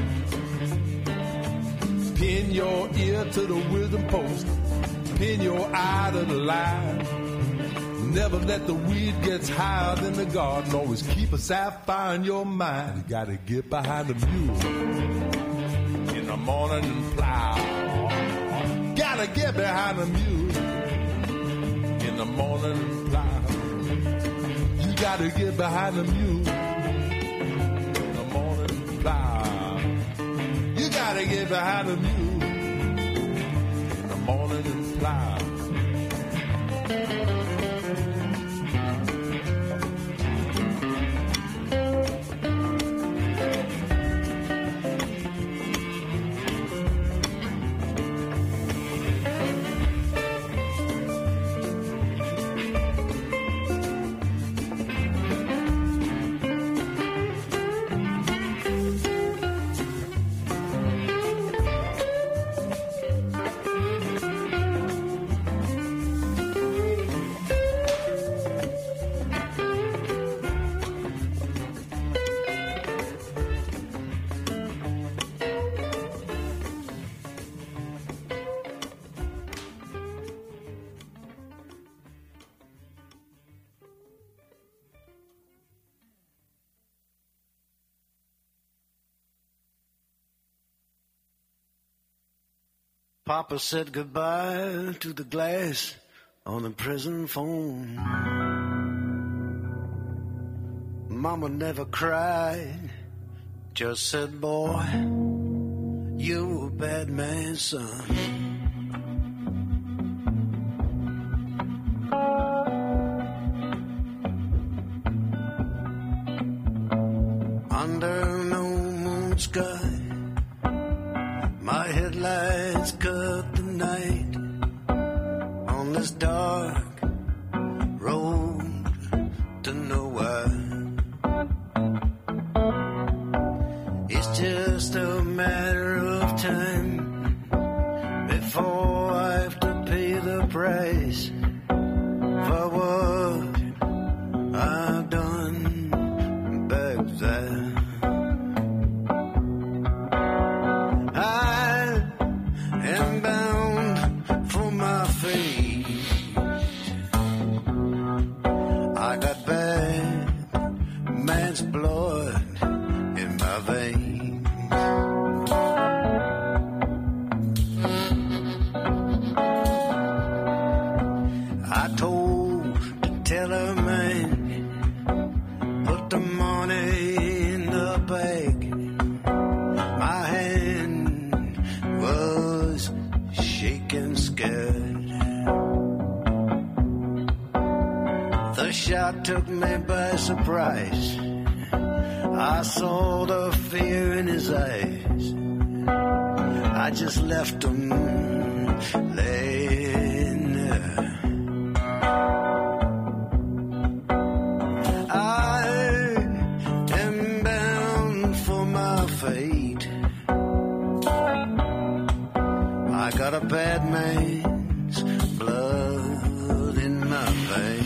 Pin your ear to the wisdom post. Pin your eye to the line. Never let the weed get higher than the garden. Always keep a sapphire in your mind. You gotta get behind the mule in the morning and plow. Gotta get behind the mule in the morning and plow. You gotta get behind the mule in the morning and plow. You gotta get behind the mule in the morning and plow. Papa said goodbye to the glass on the prison phone. Mama never cried, just said, boy, you a bad man's son. Under no moon sky, my headlights cut the night on this dark road to nowhere. It's just a matter of time before I have to pay the price I got bad man's blood in my veins. I told the teller man, put the money in the bag. My hand was shaking scared. The shot took me by surprise. I saw the fear in his eyes. I just left him laying there. I am bound for my fate. I got a bad man's blood in my veins.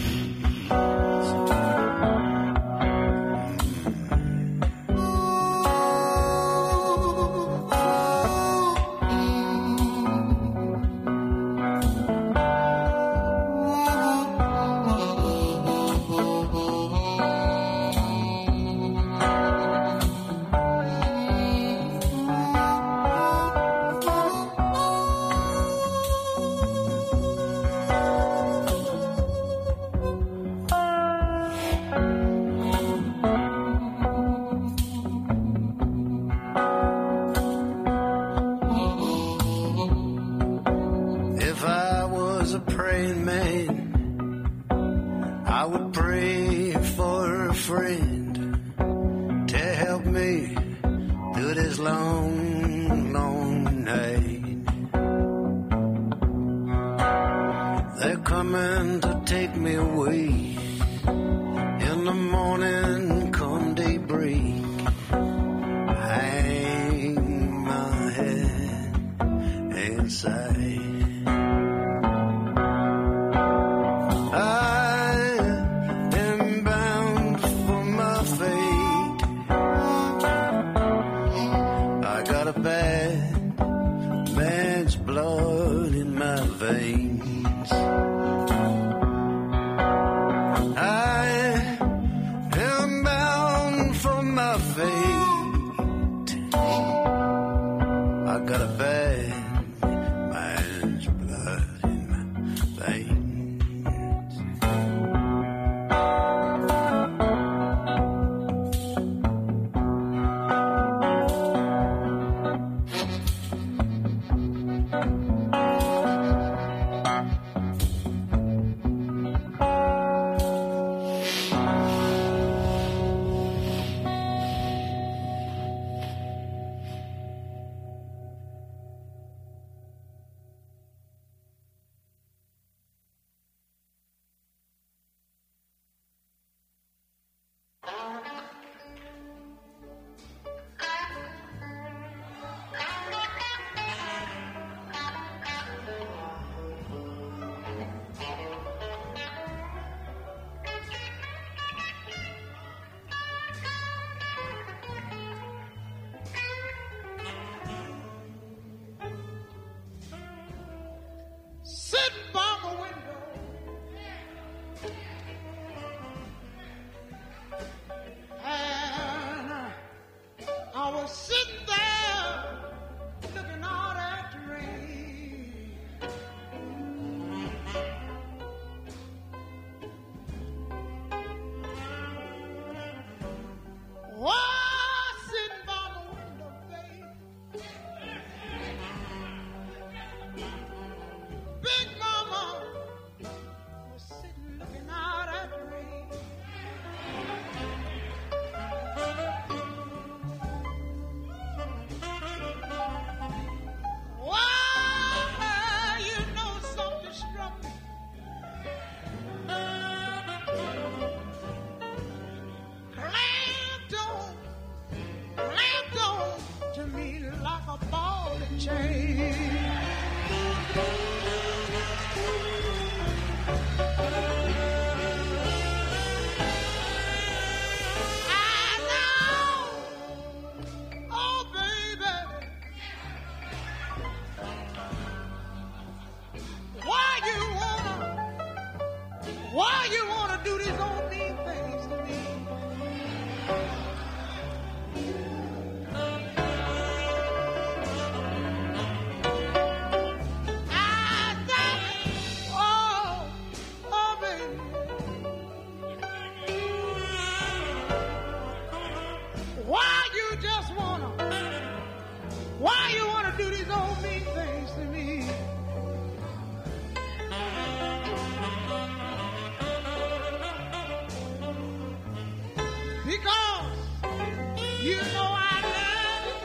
because you know I love you.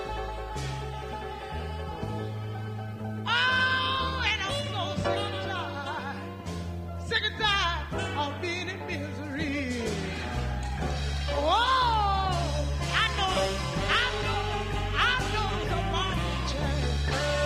Oh, and I'm so sick and tired, sick and tired of being in misery. Oh, I know, I know, I know somebody changed.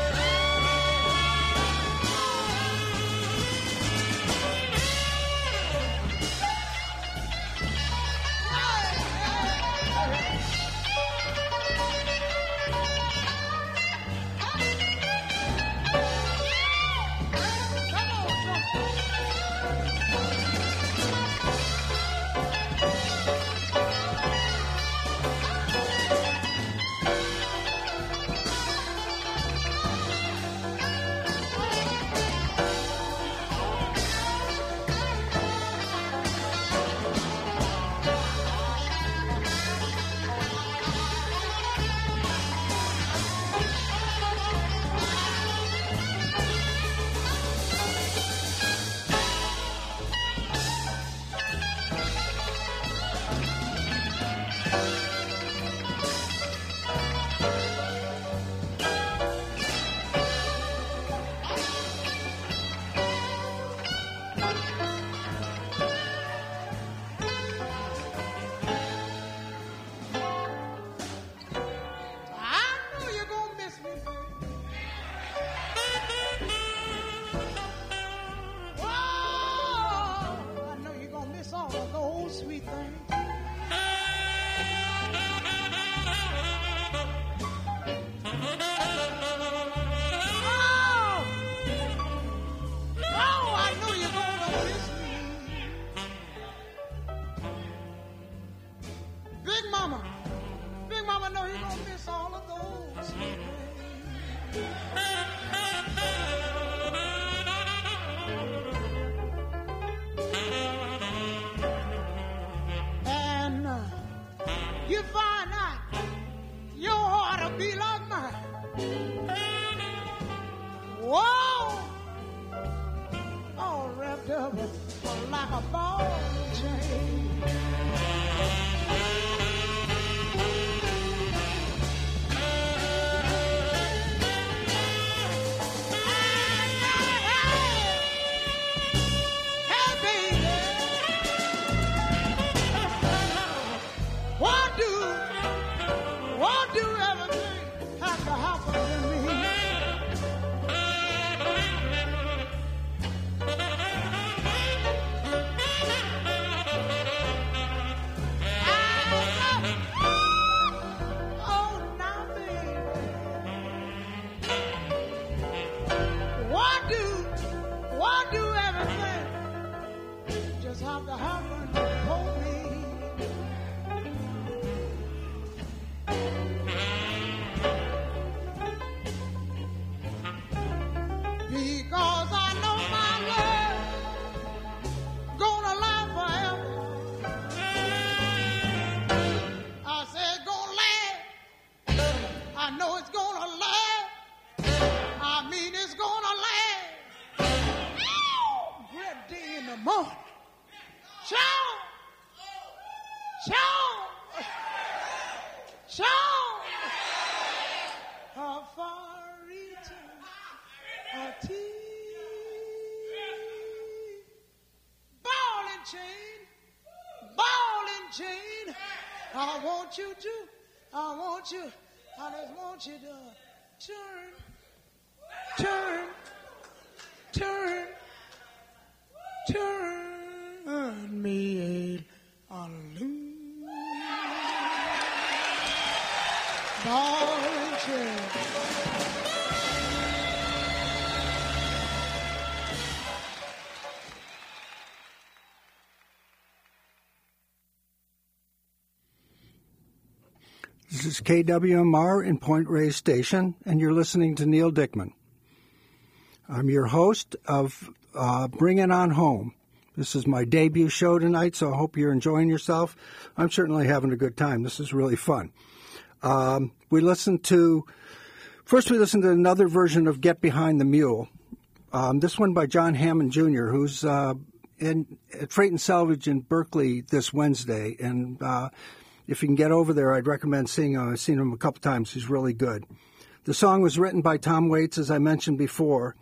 You do. I want you. I just want you to turn, turn, turn, turn me a loose ball and chain. This is K W M R in Point Reyes Station, and you're listening to Neil Dickman. I'm your host of uh, Bring It On Home. This is my debut show tonight, so I hope you're enjoying yourself. I'm certainly having a good time. This is really fun. Um, we listened to, first we listened to another version of Get Behind the Mule. Um, this one by John Hammond Junior, who's uh, in, at Freight and Salvage in Berkeley this Wednesday, and uh, if you can get over there, I'd recommend seeing him. I've seen him a couple times. He's really good. The song was written by Tom Waits, as I mentioned before.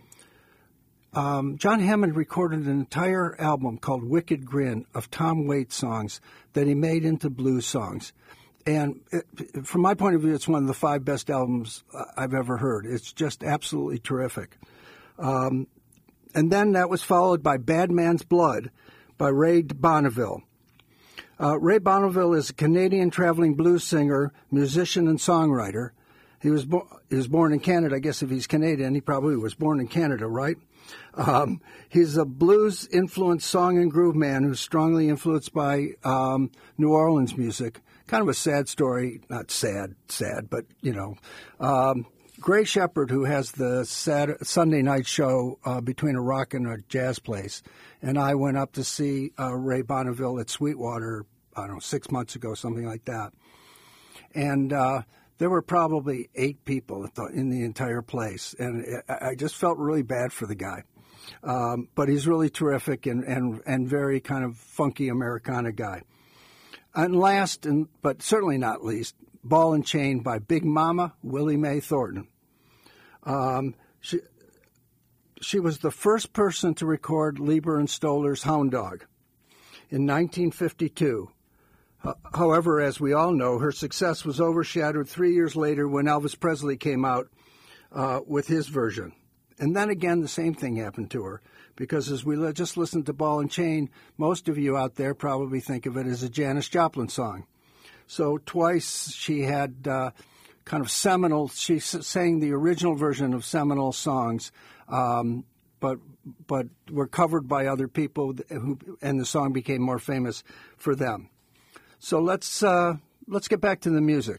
Um, John Hammond recorded an entire album called Wicked Grin of Tom Waits songs that he made into blues songs. And it, from my point of view, it's one of the five best albums I've ever heard. It's just absolutely terrific. Um, and then that was followed by Bad Man's Blood by Ray Bonneville. Uh, Ray Bonneville is a Canadian traveling blues singer, musician, and songwriter. He was, bo- he was born in Canada. I guess if he's Canadian, he probably was born in Canada, right? Um, he's a blues-influenced song and groove man who's strongly influenced by um, New Orleans music. Kind of a sad story. Not sad, sad, but, you know. Um, Gray Shepherd, who has the Saturday, Sunday night show uh, between a rock and a jazz place, and I went up to see uh, Ray Bonneville at Sweetwater, I don't know, six months ago, something like that. And uh, there were probably eight people at the, in the entire place, and it, I just felt really bad for the guy. Um, but he's really terrific and, and, and very kind of funky Americana guy. And last, and but certainly not least, Ball and Chain by Big Mama Willie Mae Thornton. Um, she, she was the first person to record Leiber and Stoller's Hound Dog in nineteen fifty-two. Uh, however, as we all know, her success was overshadowed three years later when Elvis Presley came out uh, with his version. And then again, the same thing happened to her, because as we just listened to Ball and Chain, most of you out there probably think of it as a Janis Joplin song. So twice she had uh, kind of seminal, she sang the original version of seminal songs, um, but but were covered by other people, who, and the song became more famous for them. So let's uh, let's get back to the music.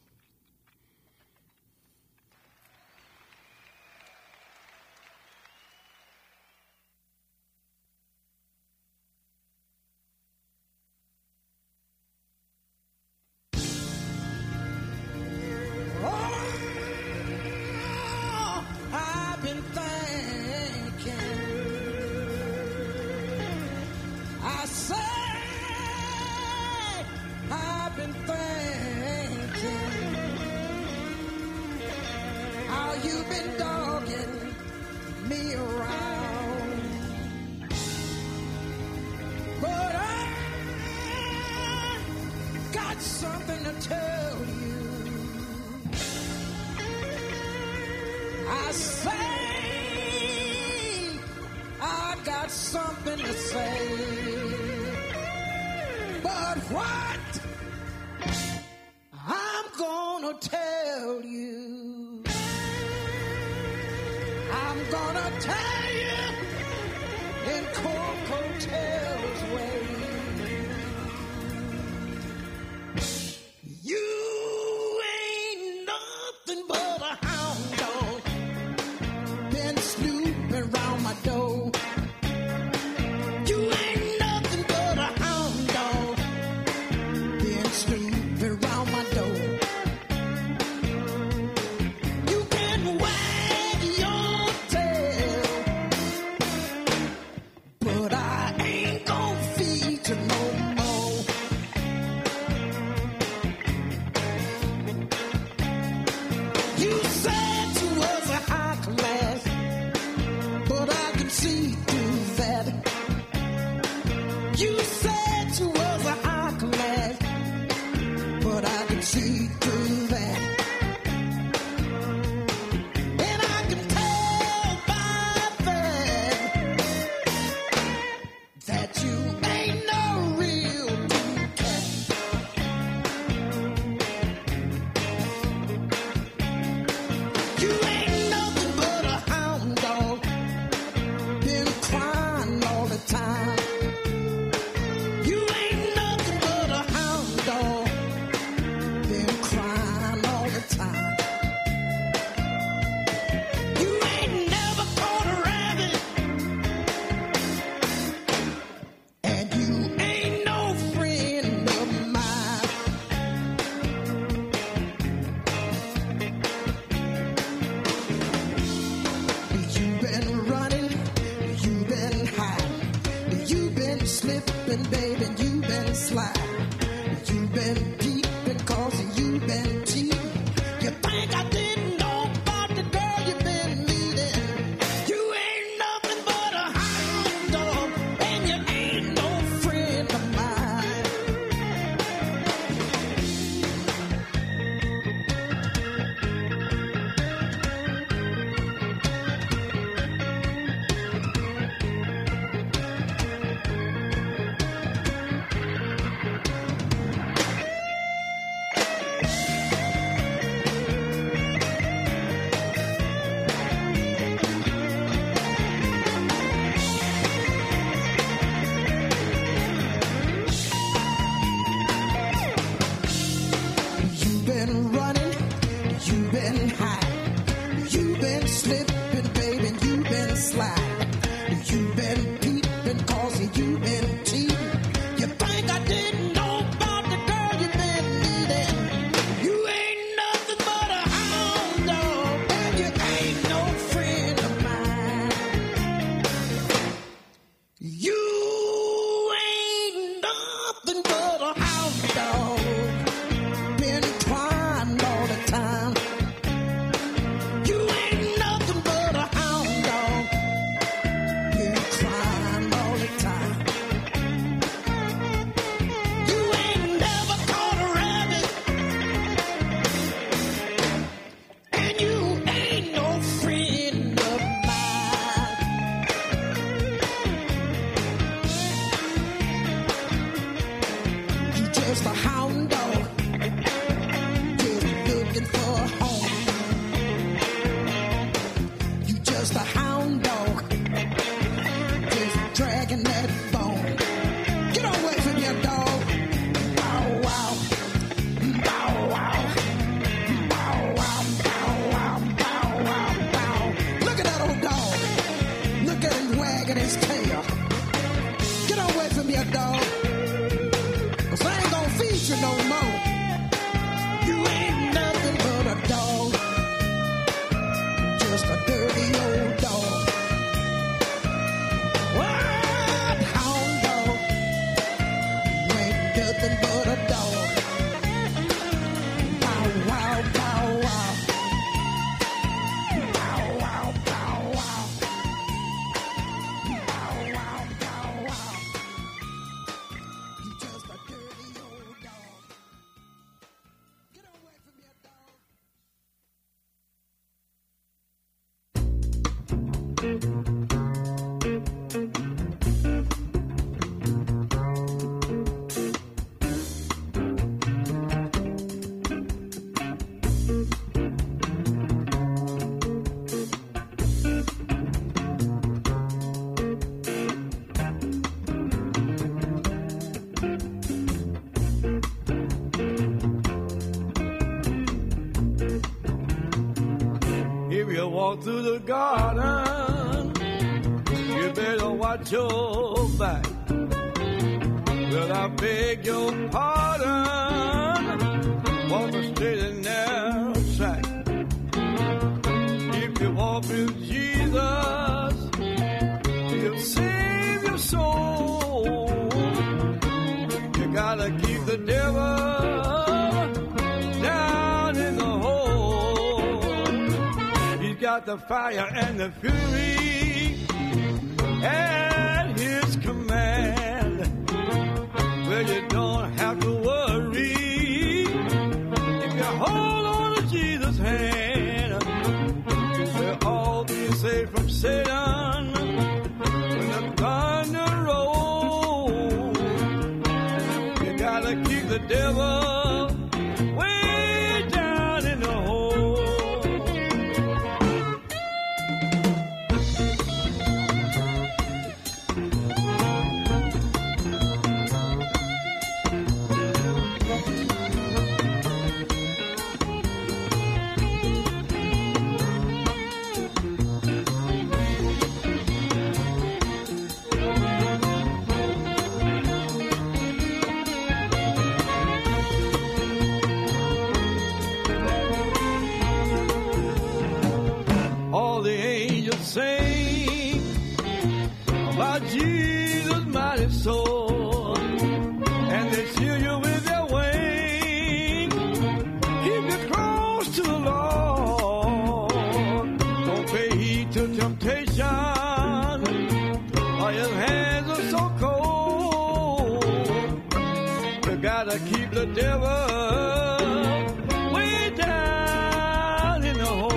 Something to tell you. I say I got something to say, but what I'm gonna tell you, I'm gonna tell you in Coco Tell's way. You ain't nothing but a hound dog, been snooping around my door. You ain't nothing but a hound dog, been snooping around my door. You can wag your tail, but I ain't gonna feed you no more. You said you was a high class, but I can see through that. You said you was a high class, but I can see through that. And I can tell by that that you ain't no real cool cat. You ain't nothing but a hound dog, been crying all the time. You ain't nothing but a hound dog, been crying all the time. You ain't never caught a rabbit, and you ain't no friend of mine. You've been running, you've been hiding, you've been slipping, baby, you've been sliding, you've been peeing just a hound dog, just looking for a home. You just a hound dog, just dragging that bone. Get away from your dog. Bow wow, bow wow, bow wow, bow wow, bow wow, bow. Look at that old dog. Look at him wagging his tail. Get away from your dog. Cause I ain't gonna feed you no more. You ain't nothing but a dog. Just a dirty old dog. What? Hound dog. You ain't nothing but a dog. Bow wow, bow wow. Bow wow, bow wow. Bow wow, bow wow. You just a dirty old dog. Get away from your dog. If you walk through the garden, you better watch your back. Well, I beg your pardon, walk a straight and narrow track. If you walk with Jesus, he'll save your soul. You gotta keep the devil down in the hole. He's got the fire and the fury at his command. Well, you don't have to worry if you hold on to Jesus' hand. We'll all be safe from Satan when the thunder rolls. You gotta keep the devil way down in the hole. All the angels sing about Jesus' mighty soul, and they cheer you with their wings. Keep you close to the Lord. Don't pay heed to temptation, or his hands are so cold. You gotta keep the devil way down in the hole.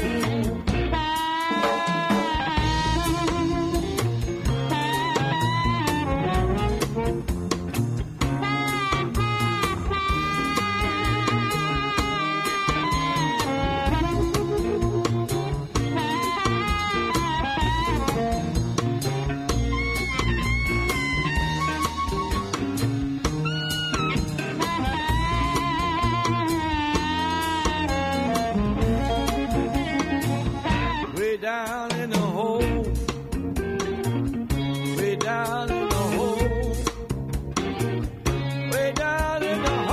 Way down in the hole, way down in the hole, way down in the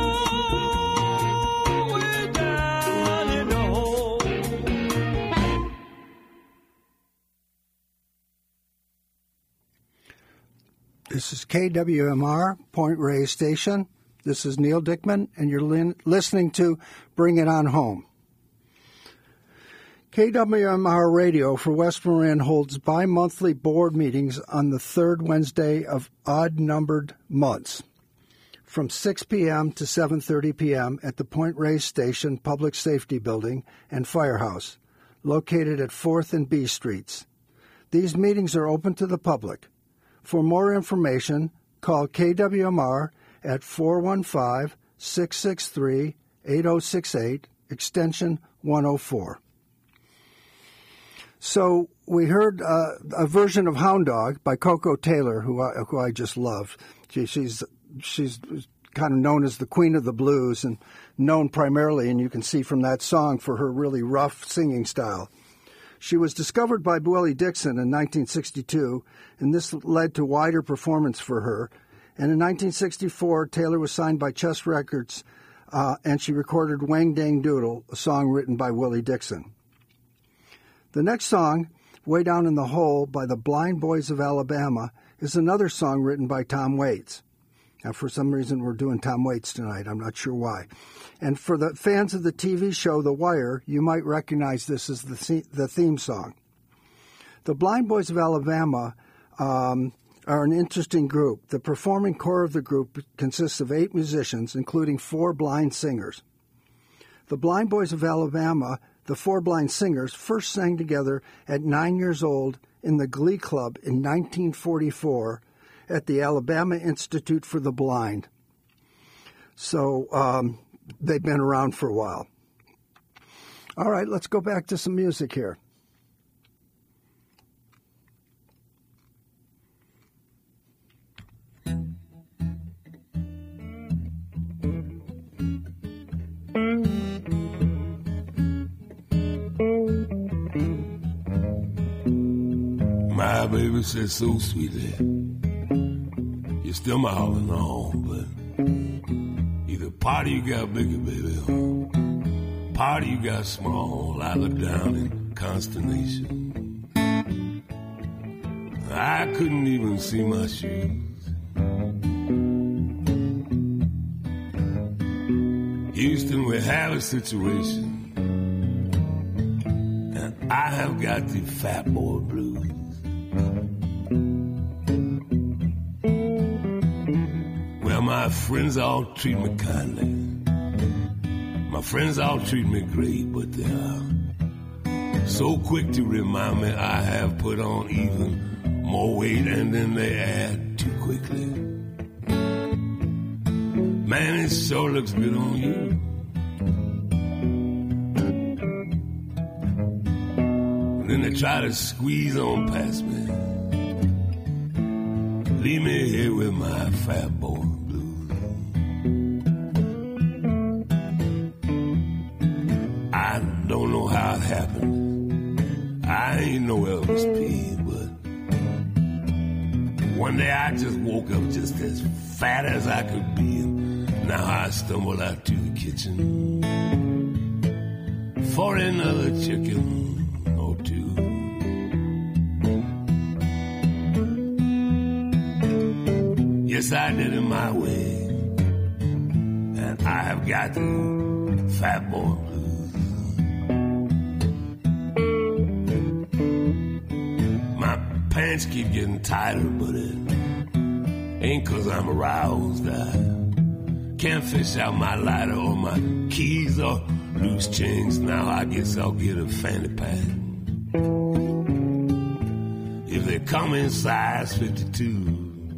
hole, way down in the hole. This is K W M R, Point Reyes Station. This is Neil Dickman, and you're lin- listening to Bring It On Home. K W M R Radio for West Marin holds bi-monthly board meetings on the third Wednesday of odd-numbered months from six p.m. to seven thirty p.m. at the Point Reyes Station Public Safety Building and Firehouse, located at fourth and B Streets. These meetings are open to the public. For more information, call K W M R at four one five, six six three, eight oh six eight, extension one oh four. So we heard uh, a version of Hound Dog by Coco Taylor, who I, who I just love. She, she's she's kind of known as the Queen of the Blues, and known primarily, and you can see from that song, for her really rough singing style. She was discovered by Willie Dixon in nineteen sixty-two, and this led to wider performance for her. And in nineteen sixty-four, Taylor was signed by Chess Records, uh, and she recorded Wang Dang Doodle, a song written by Willie Dixon. The next song, Way Down in the Hole by the Blind Boys of Alabama, is another song written by Tom Waits. Now, for some reason, we're doing Tom Waits tonight. I'm not sure why. And for the fans of the T V show The Wire, you might recognize this as the the theme song. The Blind Boys of Alabama um, are an interesting group. The performing core of the group consists of eight musicians, including four blind singers. The Blind Boys of Alabama, the four blind singers, first sang together at nine years old in the Glee Club in nineteen forty-four at the Alabama Institute for the Blind. So um, they've been around for a while. All right, let's go back to some music here. My baby says so sweetly, you're still my all in all, but either part of you got bigger, baby, or part of you got small. I look down in consternation. I couldn't even see my shoes. Houston, we have a situation, and I have got the fat boy blues. Well, my friends all treat me kindly. My friends all treat me great, but they are so quick to remind me I have put on even more weight, and then they add too quickly. Man, it sure looks good on you. And then they try to squeeze on past me. Leave me here with my fat boy blues. I don't know how it happened. I ain't no Elvis P, but one day I just woke up just as fat as I could be, and now I stumble out to the kitchen for another chicken or two. Yes, I did it my way, and I have got the fat boy blues. My pants keep getting tighter, but it ain't 'cause I'm aroused. I can't fish out my lighter or my keys or loose change. Now I guess I'll get a fanny pack if they come in size fifty-two.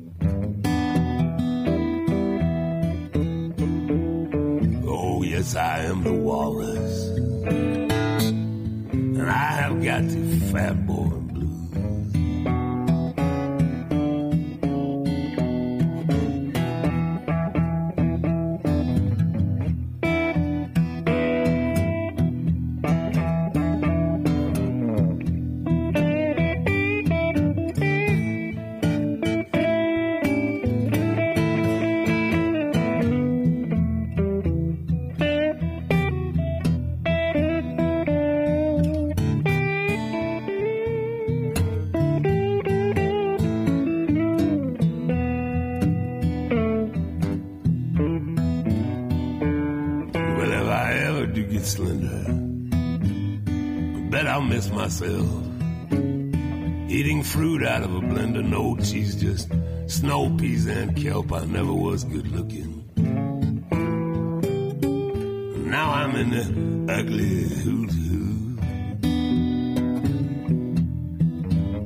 Oh, yes, I am the walrus, and I have got the fat boy blues. Myself eating fruit out of a blender, no cheese, just snow peas and kelp. I never was good looking. Now I'm in the ugly who's who.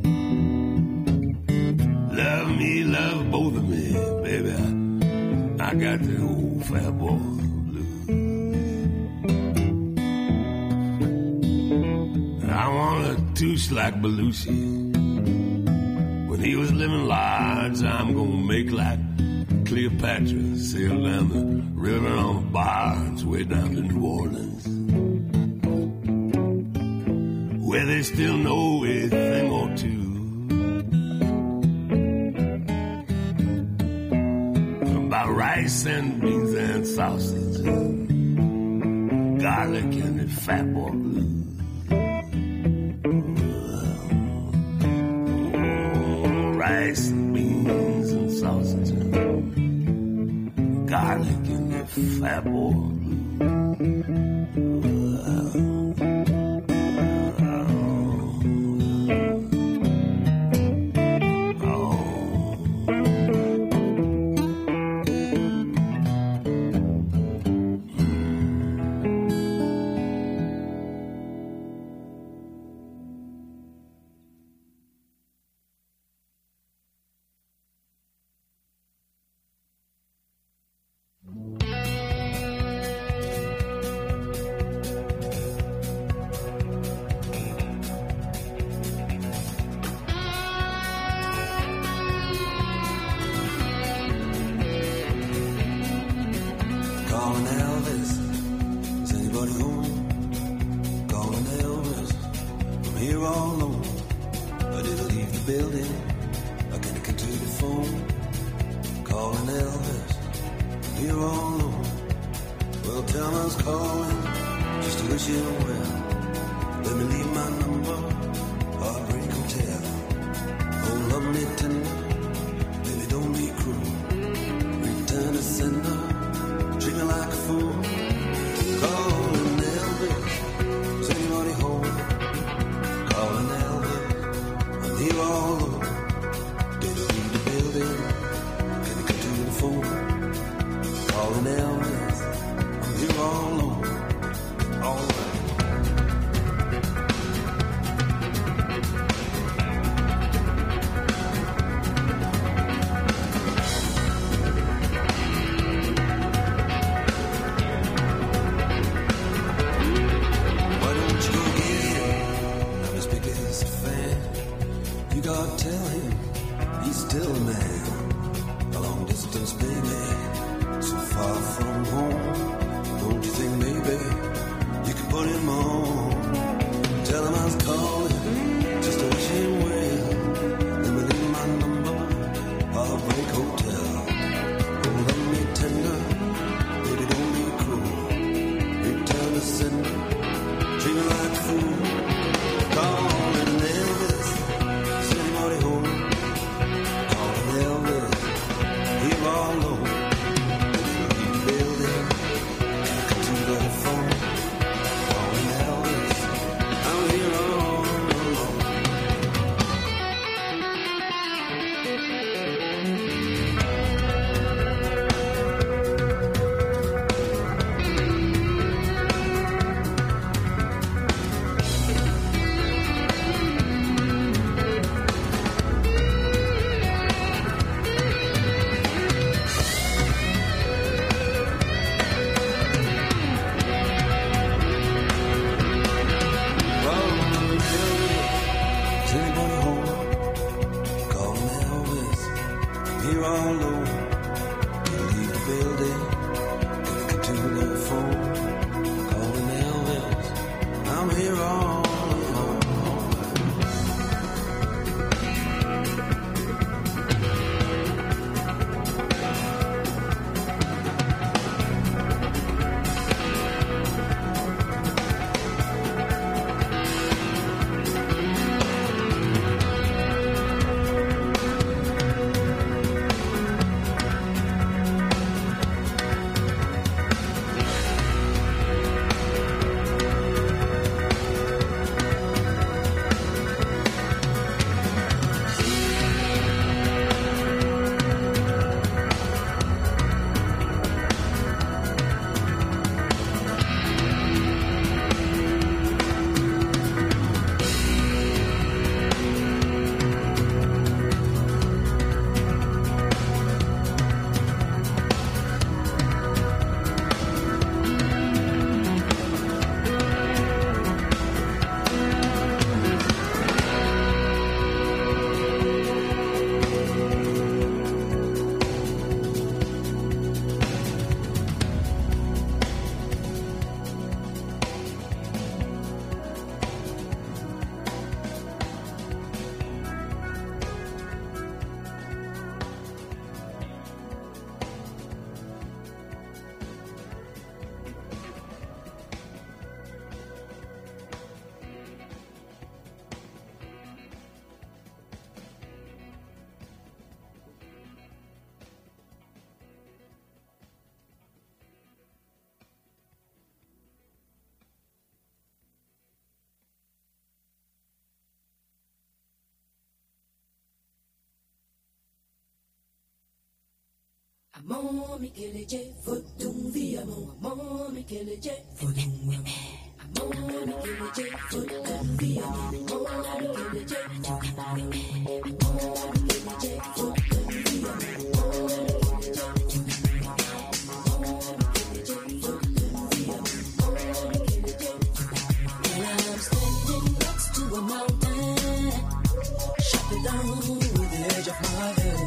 Love me, love both of me, baby. I, I got the old fat boy blues. I want a touche like Belushi. When he was living large, I'm gonna make like Cleopatra, sail down the river on a barge way down to New Orleans, where they still know a thing or two about rice and beans and sausage, and garlic and the fat boy blues. Rice and beans and sausage and garlic and the fat boy blues. Amor Michele Fotum via Amor Michele Fotum Amor Michele Fotum via Amor Michele Fotum Michele Fotum via When I'm standing next to a mountain, shut it down with the edge of my head.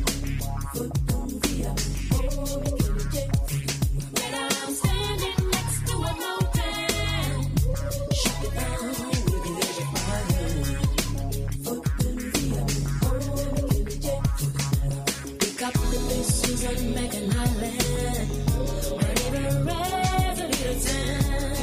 When I'm standing next to a mountain, shut it down with the edge of my head. Pick up the pieces and make an island. Whenever there's a little time.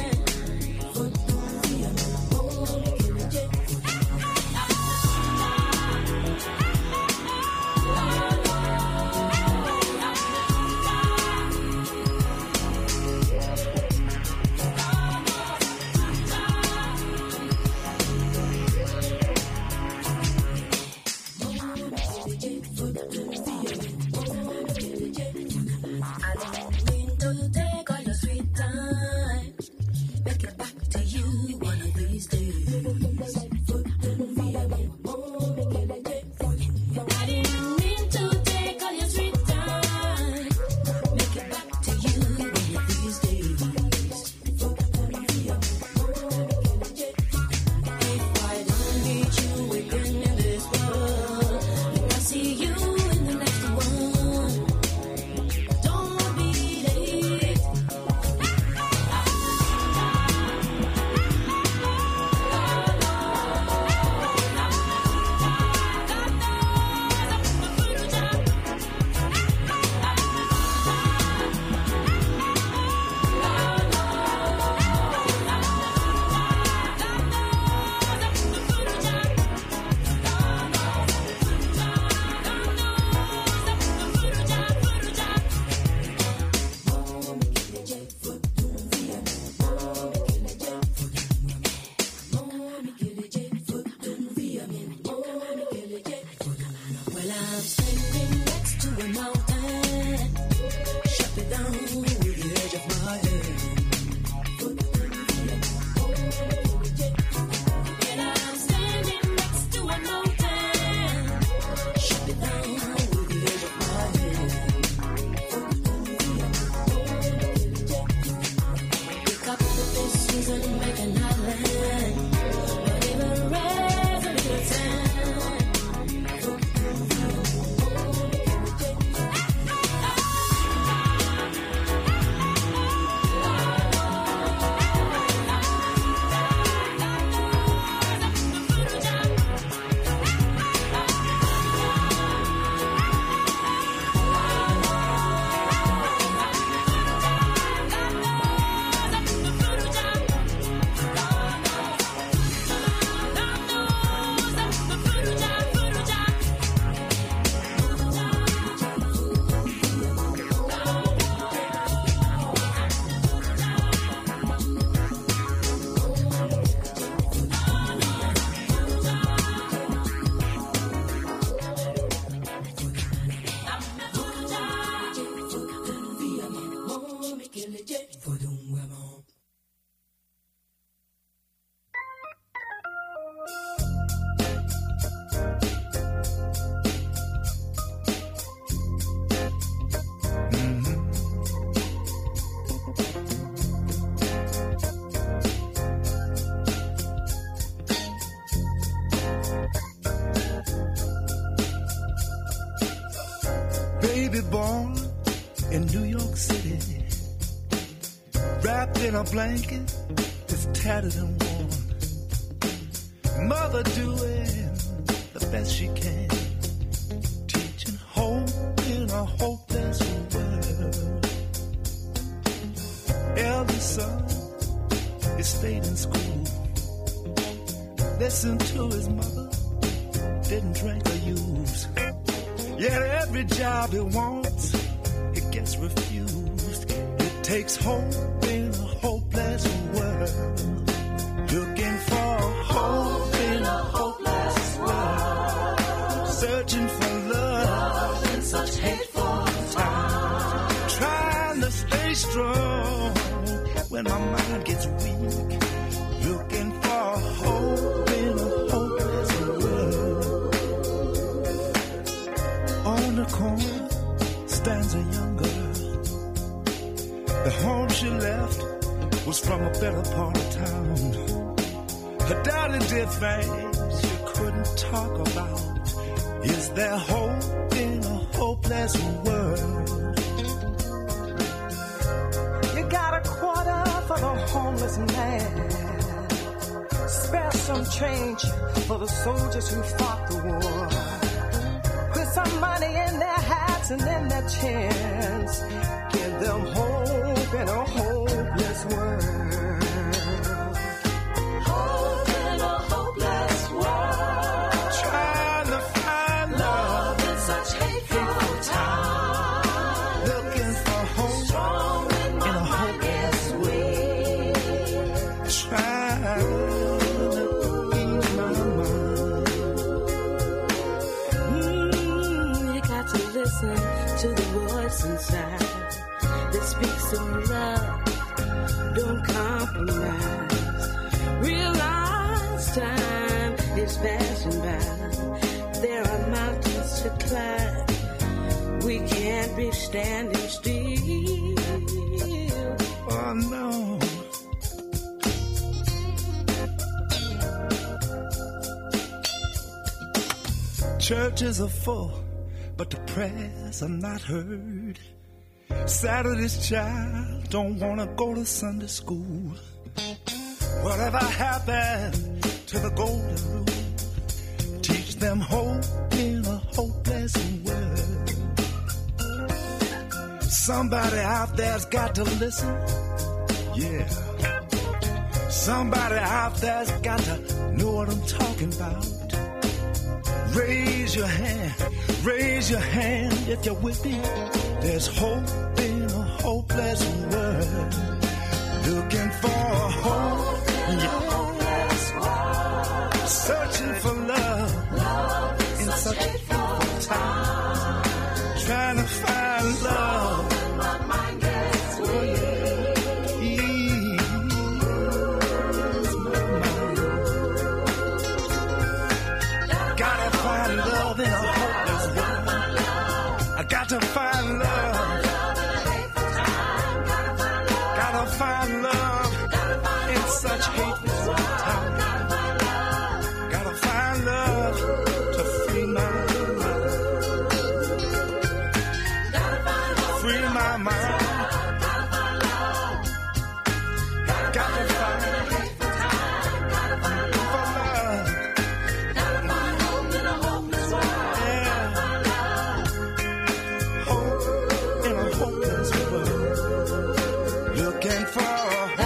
Baby born in New York City, wrapped in a blanket that's tattered and worn. Mother doing the best she can, teaching hope in a hopeless world. Eldest son, he stayed in school, listened to his mother, didn't drink or use. Yet every job he wants, it gets refused. It takes hope in a hopeless world. Looking for hope in a hopeless world. Searching for love in such hateful times. stay strong when my mind gets weak. Looking for hope in a hopeless world. On the corner stands a young girl. The home she left was from a better part of town. Her daddy did things she couldn't talk about. Is there hope in a hopeless world? You got a quarter for the homeless man. Spare some change for the soldiers who fought the war. Put some money in their hats and in their chins. Give them hope in a hopeless world. Hope in a hopeless world. Trying to find love, Love in such hateful times. looking for hope Strong when my in a mind hopeless is weak. trying to ease my mind. Mm, you got to listen to the voice inside that speaks of love. Don't compromise. Realize time is passing by. There are mountains to climb. We can't be standing still. Oh no. Churches are full, but the prayers are not heard. Saturday's child don't want to go to Sunday school. Whatever happened to the golden rule? Teach them hope in a hopeless world. Somebody out there's got to listen. Yeah. Somebody out there's got to know what I'm talking about. Raise your hand, raise your hand if you're with me. There's hope in a hopeless world. Looking for hope in a hopeless world. Searching for love, love in such hateful times. Trying to find love. My mind gets weak. Gotta find love in a hopeless world. I got to find love. Gotta find love in such hateful times. Gotta find love to free my mind. Free my mind. Gotta find looking for hope.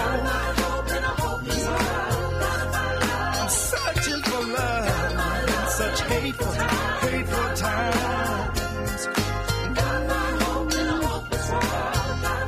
I'm searching for love in such hateful, hateful times.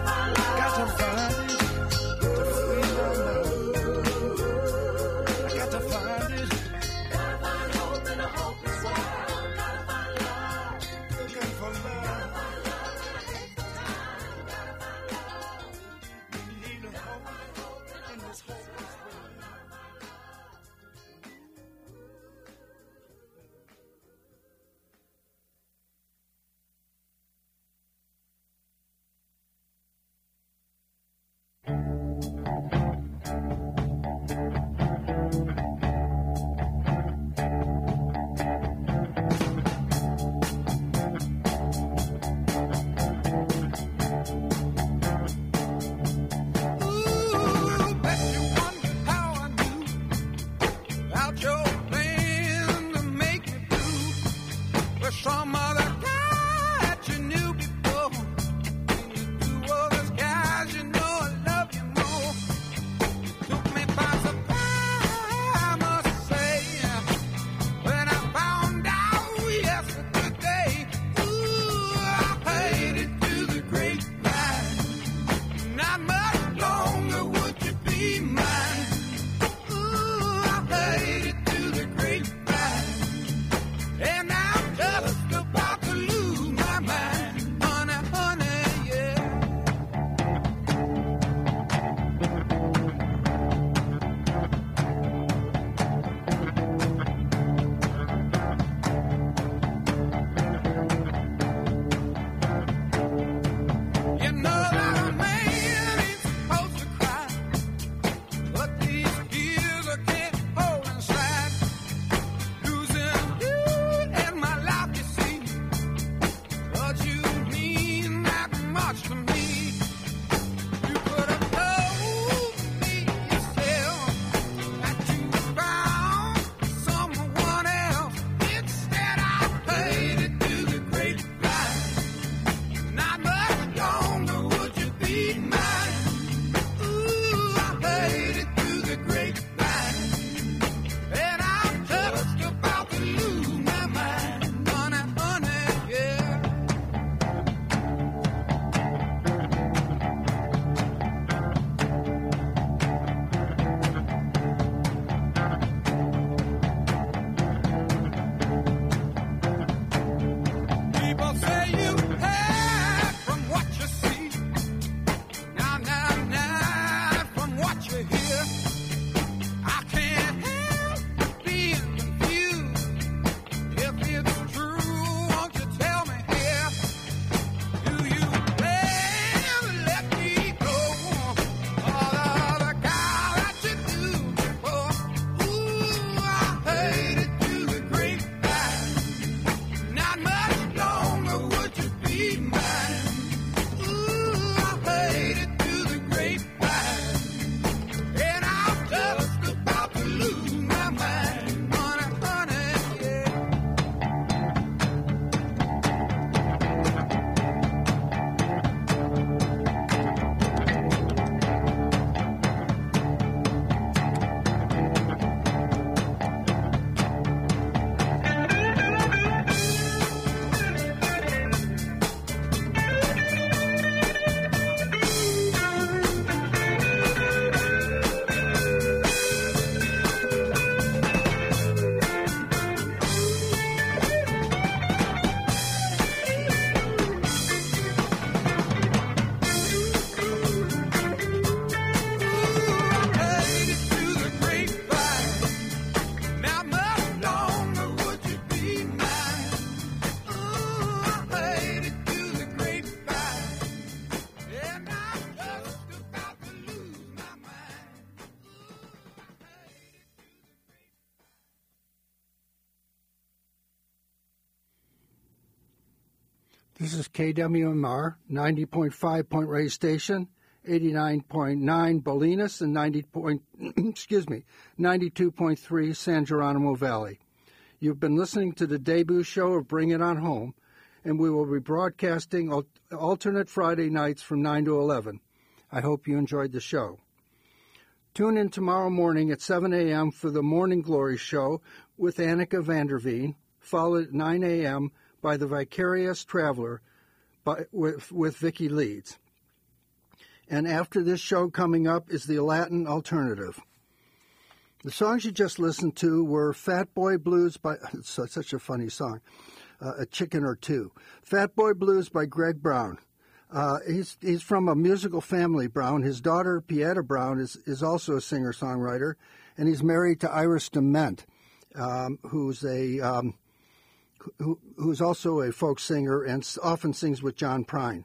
This is K W M R, ninety point five Point Reyes Station, eighty-nine point nine Bolinas, and ninety point, excuse me, ninety-two point three San Geronimo Valley. You've been listening to the debut show of Bring It On Home, and we will be broadcasting al- alternate Friday nights from nine to eleven. I hope you enjoyed the show. Tune in tomorrow morning at seven a.m. for the Morning Glory Show with Annika Vanderveen, followed at nine a.m. by The Vicarious Traveler by, with, with Vicki Leeds. And after this show coming up is the Latin Alternative. The songs you just listened to were Fat Boy Blues by, it's such a funny song, uh, A Chicken or Two. Fat Boy Blues by Greg Brown. Uh, he's he's from a musical family, Brown. His daughter, Pieta Brown, is, is also a singer-songwriter, and he's married to Iris Dement, um, who's a um, who, who's also a folk singer and often sings with John Prine.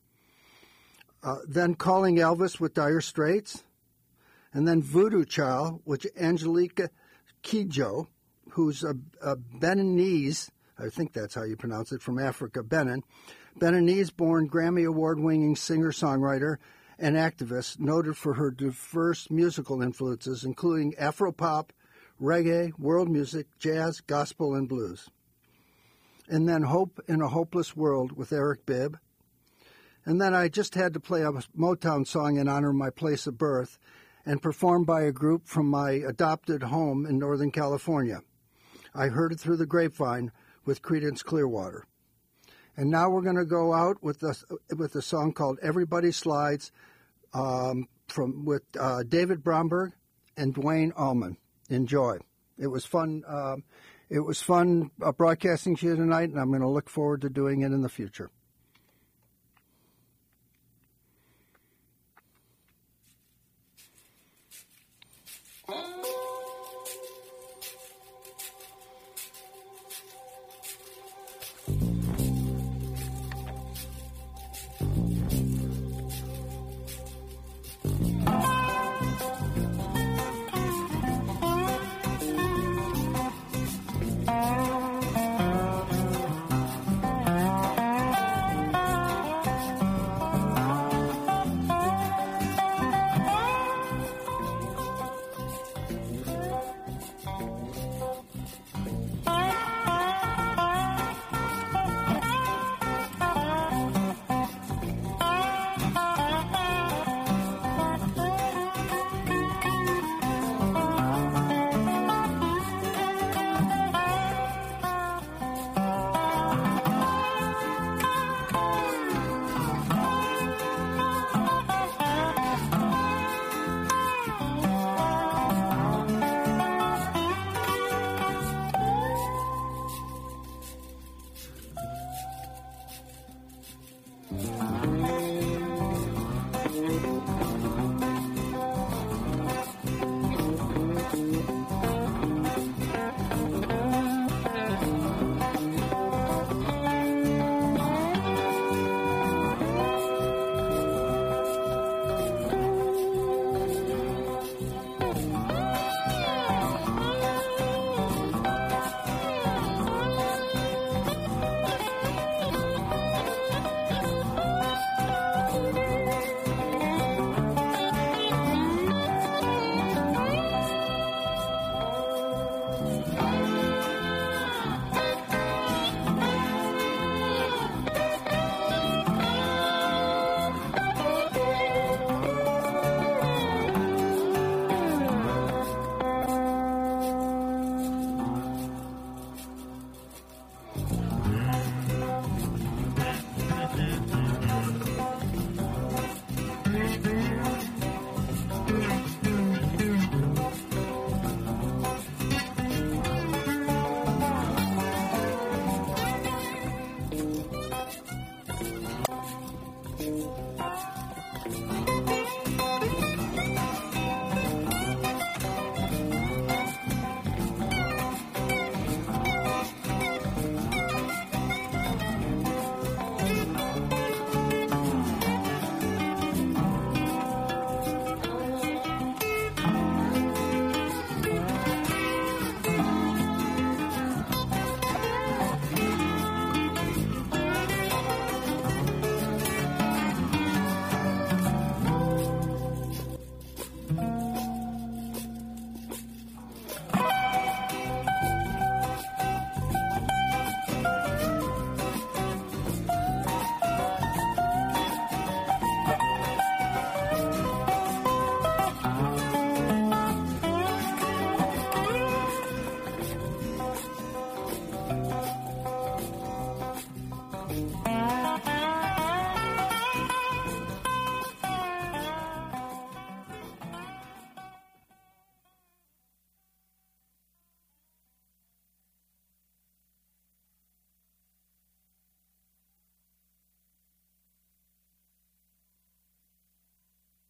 Uh, then Calling Elvis with Dire Straits, and then Voodoo Child with Angelica Kidjo, who's a, a Beninese, I think that's how you pronounce it, from Africa, Benin. Beninese-born Grammy Award-winning singer-songwriter and activist, noted for her diverse musical influences, including Afropop, reggae, world music, jazz, gospel, and blues. And then Hope in a Hopeless World with Eric Bibb. And then I just had to play a Motown song in honor of my place of birth and performed by a group from my adopted home in Northern California. I heard it through the grapevine with Creedence Clearwater. And now we're going to go out with a, with a song called Everybody Slides um, from with uh, David Bromberg and Dwayne Allman. Enjoy. It was fun. Um, it was fun uh, broadcasting to you tonight, and I'm going to look forward to doing it in the future.